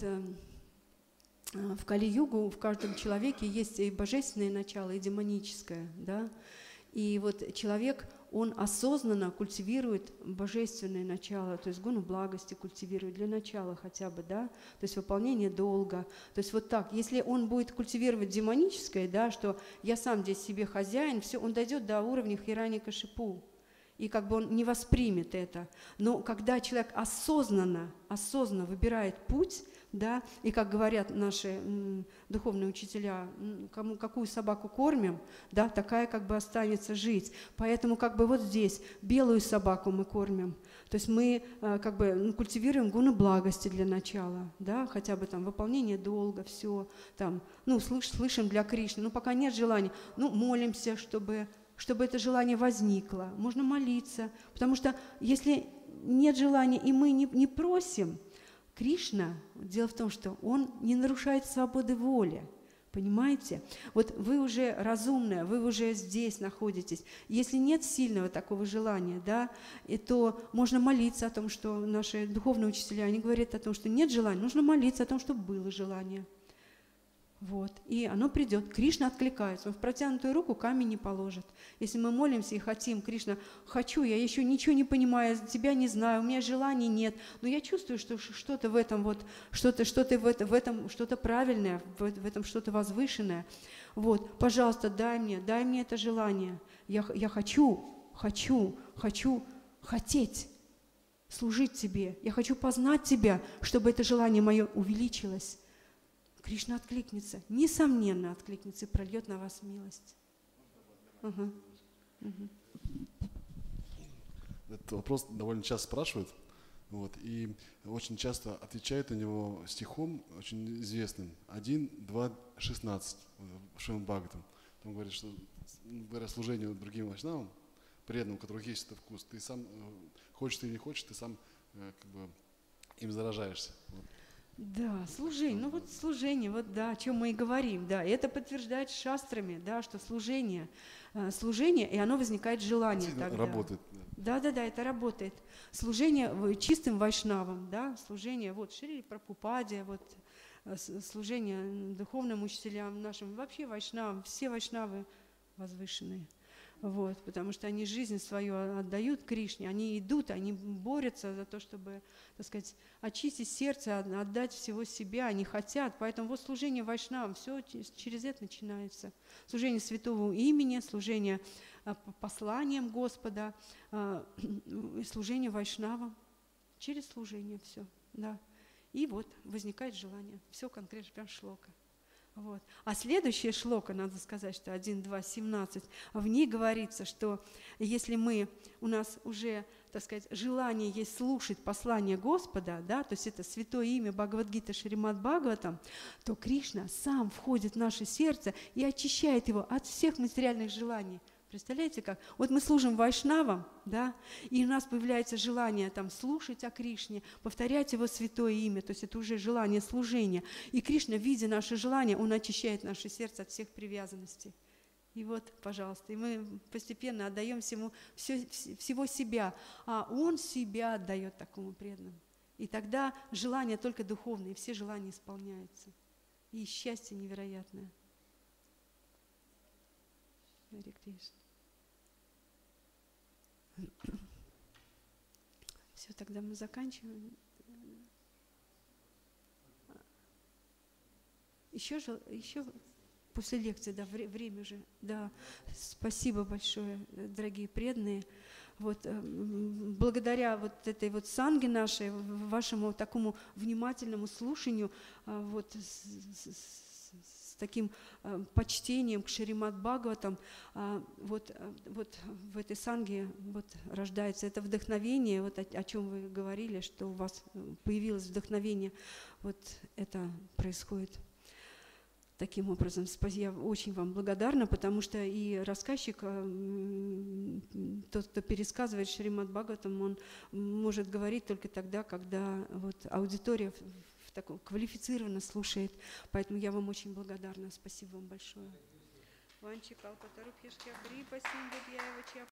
B: в Кали-югу в каждом человеке есть и божественное начало, и демоническое, да. И вот человек, он осознанно культивирует божественное начало, то есть гуну благости культивирует для начала хотя бы, да, то есть выполнение долга. То есть вот так, если он будет культивировать демоническое, да, что я сам здесь себе хозяин, все, он дойдет до уровня Хираньякашипу, и как бы он не воспримет это. Но когда человек осознанно, осознанно выбирает путь, да, и как говорят наши м, духовные учителя, м, кому, какую собаку кормим, да, такая как бы останется жить. Поэтому как бы вот здесь белую собаку мы кормим. То есть мы э, как бы ну, культивируем гуны благости для начала, да, хотя бы там выполнение долга, все, там, ну, слыш, слышим для Кришны, но пока нет желания, ну, молимся, чтобы, чтобы это желание возникло. Можно молиться, потому что если нет желания, и мы не, не просим, Кришна, дело в том, что он не нарушает свободы воли, понимаете? Вот вы уже разумная, вы уже здесь находитесь. Если нет сильного такого желания, да, и то можно молиться о том, что наши духовные учителя, они говорят о том, что нет желания, нужно молиться о том, чтобы было желание. Вот. И оно придет. Кришна откликается. Он в протянутую руку камень не положит. Если мы молимся и хотим, Кришна, хочу, я еще ничего не понимаю, тебя не знаю, у меня желаний нет, но я чувствую, что что-то в этом, вот, что-то, что-то в этом, в этом что-то правильное, в, в этом что-то возвышенное. Вот, пожалуйста, дай мне, дай мне это желание. Я, я хочу, хочу, хочу хотеть служить тебе. Я хочу познать тебя, чтобы это желание мое увеличилось. Кришна откликнется, несомненно откликнется и прольет на вас милость. Угу. Угу.
E: Этот вопрос довольно часто спрашивают, вот, и очень часто отвечают на него стихом очень известным. один, два, шестнадцать в Шримад Бхагаватам. Там говорит, что говоря служению другим вайшнавам, преданным, у которых есть этот вкус, ты сам, хочешь ты или не хочешь, ты сам как бы им заражаешься. Вот.
B: Да, служение, ну вот служение, вот да, о чем мы и говорим, да, и это подтверждает шастрами, да, что служение, служение, и оно возникает желание тогда.
E: Работает.
B: Да, да, да, это работает. Служение чистым вайшнавам, да, служение, вот, Шри Прабхупаде, вот, служение духовным учителям нашим, вообще вайшнавам, все вайшнавы возвышенные. Вот, потому что они жизнь свою отдают Кришне, они идут, они борются за то, чтобы, так сказать, очистить сердце, отдать всего себя, они хотят. Поэтому вот служение вайшнавам, все через это начинается. Служение святого имени, служение посланием Господа, служение вайшнавам, через служение все, да. И вот возникает желание, все конкретно, прям шлока. Вот. А следующая шлока, надо сказать, что один, два, семнадцать, в ней говорится, что если мы, у нас уже, так сказать, желание есть слушать послание Господа, да, то есть это святое имя Бхагавад-гита Шримад Бхагаватам, то Кришна сам входит в наше сердце и очищает его от всех материальных желаний. Представляете как? Вот мы служим вайшнавам, да, и у нас появляется желание там слушать о Кришне, повторять его святое имя, то есть это уже желание служения. И Кришна, видя наше желание, он очищает наше сердце от всех привязанностей. И вот, пожалуйста, и мы постепенно отдаем всему, все, всего себя, а он себя отдает такому преданному. И тогда желания только духовные, все желания исполняются. И счастье невероятное. Харе Кришна. Все, тогда мы заканчиваем. Еще, еще после лекции, да, время уже. Да, спасибо большое, дорогие преданные. Вот, благодаря вот этой вот санге нашей, вашему такому внимательному слушанию, вот, таким э, почтением к Шримад Бхагаватам, э, вот, э, вот в этой санге вот рождается это вдохновение, вот о, о чем вы говорили, что у вас появилось вдохновение, вот это происходит. Таким образом, я очень вам благодарна, потому что и рассказчик, тот, кто пересказывает Шримад Бхагаватам, он может говорить только тогда, когда вот аудитория в таком квалифицированно слушает. Поэтому я вам очень благодарна. Спасибо вам большое.